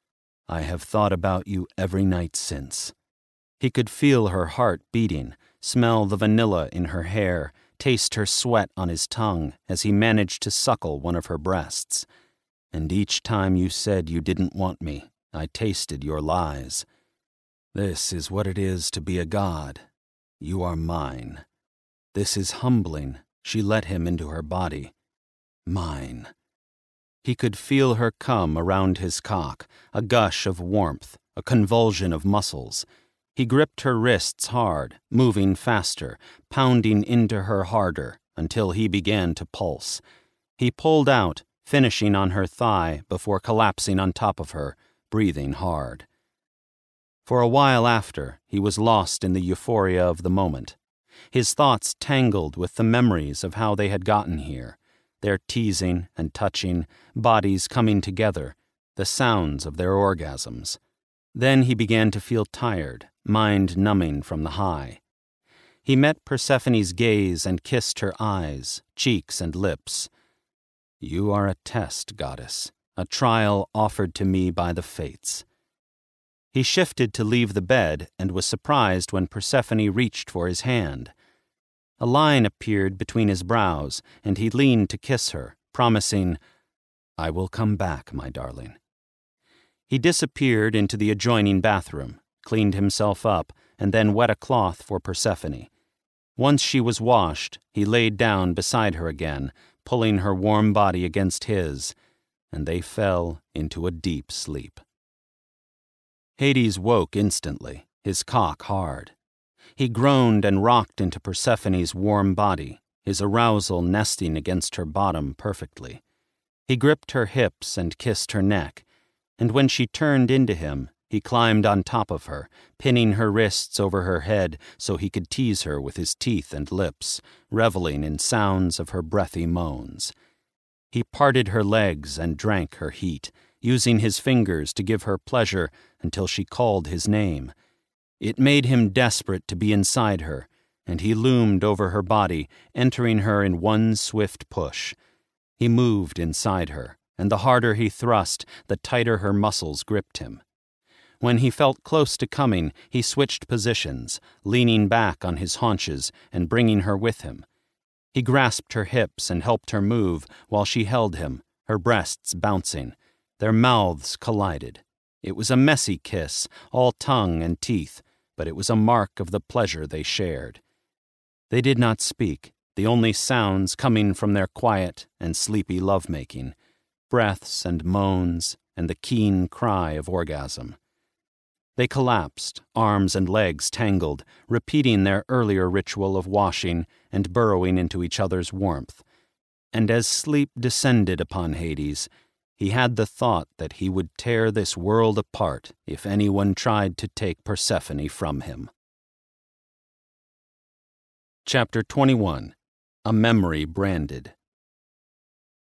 "I have thought about you every night since." He could feel her heart beating, smell the vanilla in her hair, taste her sweat on his tongue as he managed to suckle one of her breasts. "And each time you said you didn't want me, I tasted your lies. This is what it is to be a god. You are mine. This is humbling." She let him into her body. "Mine." He could feel her come around his cock, a gush of warmth, a convulsion of muscles. He gripped her wrists hard, moving faster, pounding into her harder, until he began to pulse. He pulled out, finishing on her thigh before collapsing on top of her, breathing hard. For a while after, he was lost in the euphoria of the moment. His thoughts tangled with the memories of how they had gotten here, their teasing and touching, bodies coming together, the sounds of their orgasms. Then he began to feel tired, mind numbing from the high. He met Persephone's gaze and kissed her eyes, cheeks, and lips. "You are a test, goddess, a trial offered to me by the fates." He shifted to leave the bed and was surprised when Persephone reached for his hand. A line appeared between his brows, and he leaned to kiss her, promising, "I will come back, my darling." He disappeared into the adjoining bathroom, cleaned himself up, and then wet a cloth for Persephone. Once she was washed, he laid down beside her again, pulling her warm body against his, and they fell into a deep sleep. Hades woke instantly, his cock hard. He groaned and rocked into Persephone's warm body, his arousal nesting against her bottom perfectly. He gripped her hips and kissed her neck, and when she turned into him, he climbed on top of her, pinning her wrists over her head so he could tease her with his teeth and lips, reveling in sounds of her breathy moans. He parted her legs and drank her heat, using his fingers to give her pleasure until she called his name. It made him desperate to be inside her, and he loomed over her body, entering her in one swift push. He moved inside her, and the harder he thrust, the tighter her muscles gripped him. When he felt close to coming, he switched positions, leaning back on his haunches and bringing her with him. He grasped her hips and helped her move while she held him, her breasts bouncing. Their mouths collided. It was a messy kiss, all tongue and teeth, but it was a mark of the pleasure they shared. They did not speak, the only sounds coming from their quiet and sleepy lovemaking, breaths and moans and the keen cry of orgasm. They collapsed, arms and legs tangled, repeating their earlier ritual of washing and burrowing into each other's warmth. And as sleep descended upon Hades, he had the thought that he would tear this world apart if anyone tried to take Persephone from him. Chapter 21. A Memory Branded.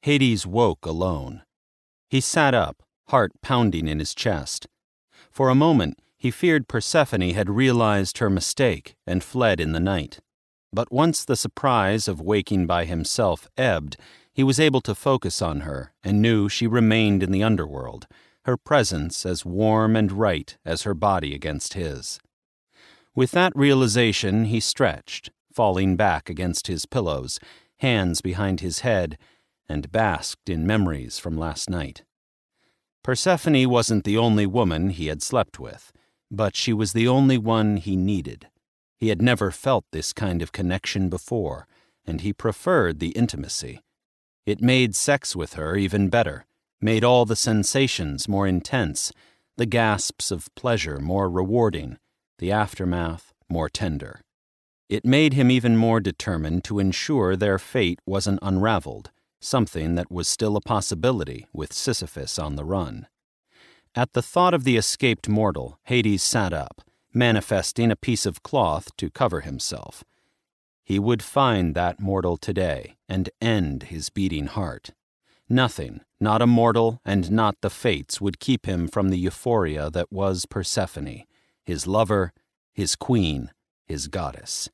Hades woke alone. He sat up, heart pounding in his chest. For a moment, he feared Persephone had realized her mistake and fled in the night. But once the surprise of waking by himself ebbed, he was able to focus on her and knew she remained in the underworld, her presence as warm and right as her body against his. With that realization, he stretched, falling back against his pillows, hands behind his head, and basked in memories from last night. Persephone wasn't the only woman he had slept with, but she was the only one he needed. He had never felt this kind of connection before, and he preferred the intimacy. It made sex with her even better, made all the sensations more intense, the gasps of pleasure more rewarding, the aftermath more tender. It made him even more determined to ensure their fate wasn't unraveled, something that was still a possibility with Sisyphus on the run. At the thought of the escaped mortal, Hades sat up, manifesting a piece of cloth to cover himself. He would find that mortal today and end his beating heart. Nothing, not a mortal and not the fates, would keep him from the euphoria that was Persephone, his lover, his queen, his goddess.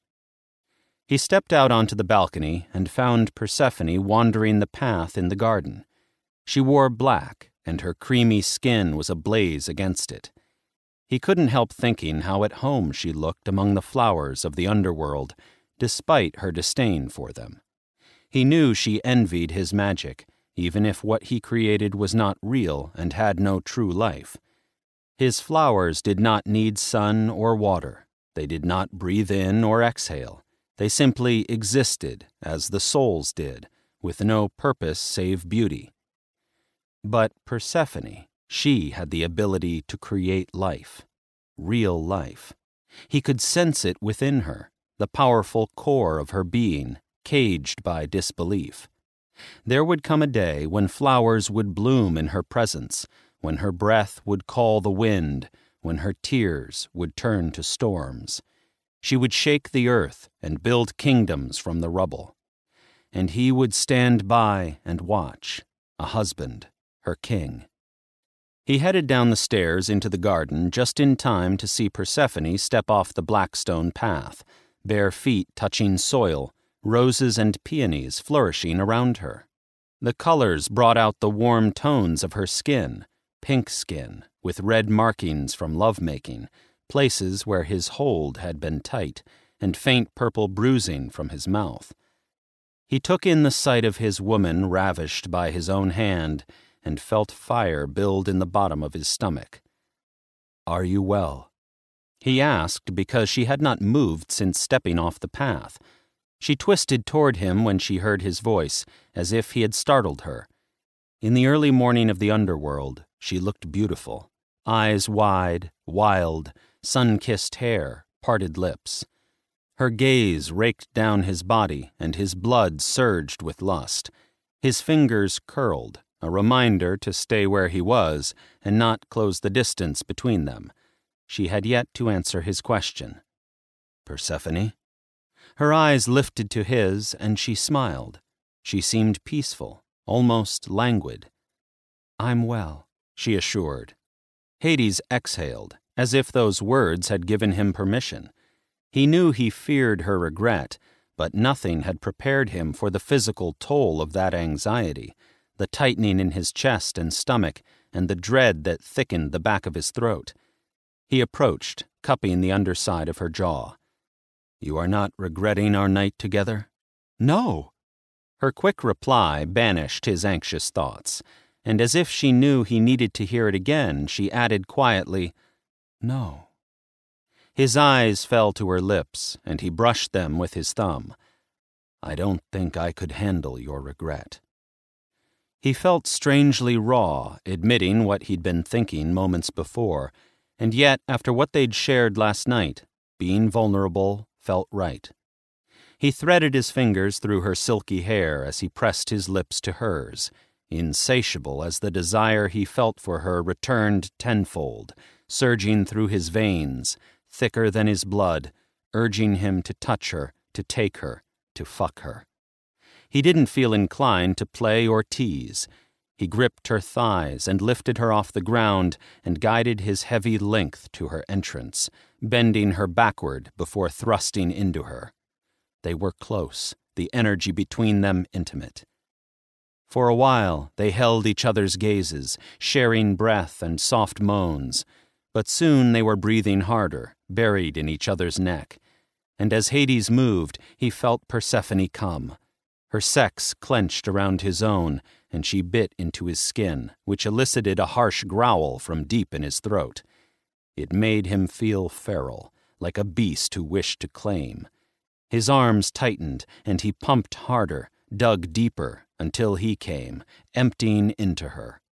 He stepped out onto the balcony and found Persephone wandering the path in the garden. She wore black, and her creamy skin was ablaze against it. He couldn't help thinking how at home she looked among the flowers of the underworld, despite her disdain for them. He knew she envied his magic, even if what he created was not real and had no true life. His flowers did not need sun or water. They did not breathe in or exhale. They simply existed, as the souls did, with no purpose save beauty. But Persephone, she had the ability to create life, real life. He could sense it within her, the powerful core of her being, caged by disbelief. There would come a day when flowers would bloom in her presence, when her breath would call the wind, when her tears would turn to storms. She would shake the earth and build kingdoms from the rubble. And he would stand by and watch, a husband, her king. He headed down the stairs into the garden just in time to see Persephone step off the blackstone path, bare feet touching soil, roses and peonies flourishing around her. The colors brought out the warm tones of her skin, pink skin, with red markings from lovemaking, places where his hold had been tight, and faint purple bruising from his mouth. He took in the sight of his woman ravished by his own hand, and felt fire build in the bottom of his stomach. "Are you well?" He asked because she had not moved since stepping off the path. She twisted toward him when she heard his voice, as if he had startled her. In the early morning of the underworld, she looked beautiful. Eyes wide, wild, sun-kissed hair, parted lips. Her gaze raked down his body, and his blood surged with lust. His fingers curled, a reminder to stay where he was and not close the distance between them. She had yet to answer his question. "Persephone?" Her eyes lifted to his, and she smiled. She seemed peaceful, almost languid. "I'm well," she assured. Hades exhaled, as if those words had given him permission. He knew he feared her regret, but nothing had prepared him for the physical toll of that anxiety, the tightening in his chest and stomach, and the dread that thickened the back of his throat. He approached, cupping the underside of her jaw. "You are not regretting our night together?" "No." Her quick reply banished his anxious thoughts, and as if she knew he needed to hear it again, she added quietly, "No." His eyes fell to her lips, and he brushed them with his thumb. "I don't think I could handle your regret." He felt strangely raw, admitting what he'd been thinking moments before, and yet, after what they'd shared last night, being vulnerable felt right. He threaded his fingers through her silky hair as he pressed his lips to hers, insatiable as the desire he felt for her returned tenfold, surging through his veins, thicker than his blood, urging him to touch her, to take her, to fuck her. He didn't feel inclined to play or tease. He gripped her thighs and lifted her off the ground and guided his heavy length to her entrance, bending her backward before thrusting into her. They were close, the energy between them intimate. For a while, they held each other's gazes, sharing breath and soft moans, but soon they were breathing harder, buried in each other's neck. And as Hades moved, he felt Persephone come. Her sex clenched around his own, and she bit into his skin, which elicited a harsh growl from deep in his throat. It made him feel feral, like a beast who wished to claim. His arms tightened, and he pumped harder, dug deeper, until he came, emptying into her.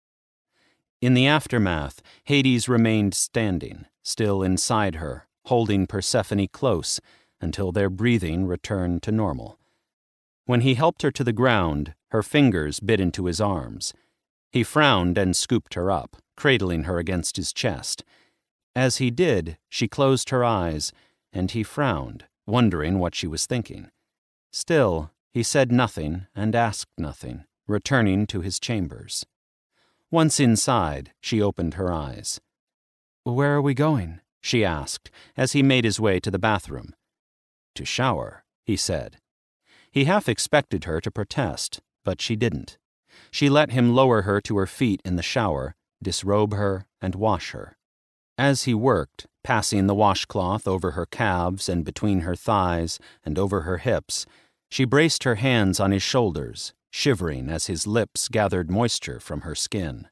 In the aftermath, Hades remained standing, still inside her, holding Persephone close, until their breathing returned to normal. When he helped her to the ground, her fingers bit into his arms. He frowned and scooped her up, cradling her against his chest. As he did, she closed her eyes, and he frowned, wondering what she was thinking. Still, he said nothing and asked nothing, returning to his chambers. Once inside, she opened her eyes. "Where are we going?" she asked, as he made his way to the bathroom. "To shower," he said. He half expected her to protest, but she didn't. She let him lower her to her feet in the shower, disrobe her, and wash her. As he worked, passing the washcloth over her calves and between her thighs and over her hips, she braced her hands on his shoulders, shivering as his lips gathered moisture from her skin.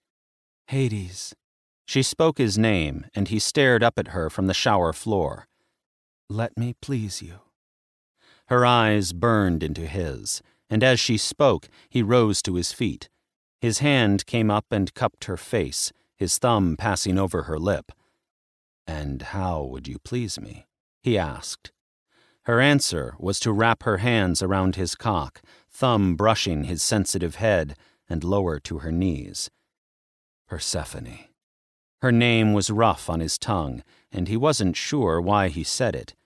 "Hades." She spoke his name, and he stared up at her from the shower floor. "Let me please you." Her eyes burned into his, and as she spoke, he rose to his feet. His hand came up and cupped her face, his thumb passing over her lip. "And how would you please me?" he asked. Her answer was to wrap her hands around his cock, thumb brushing his sensitive head, and lower to her knees. Persephone. Her name was rough on his tongue, and he wasn't sure why he said it.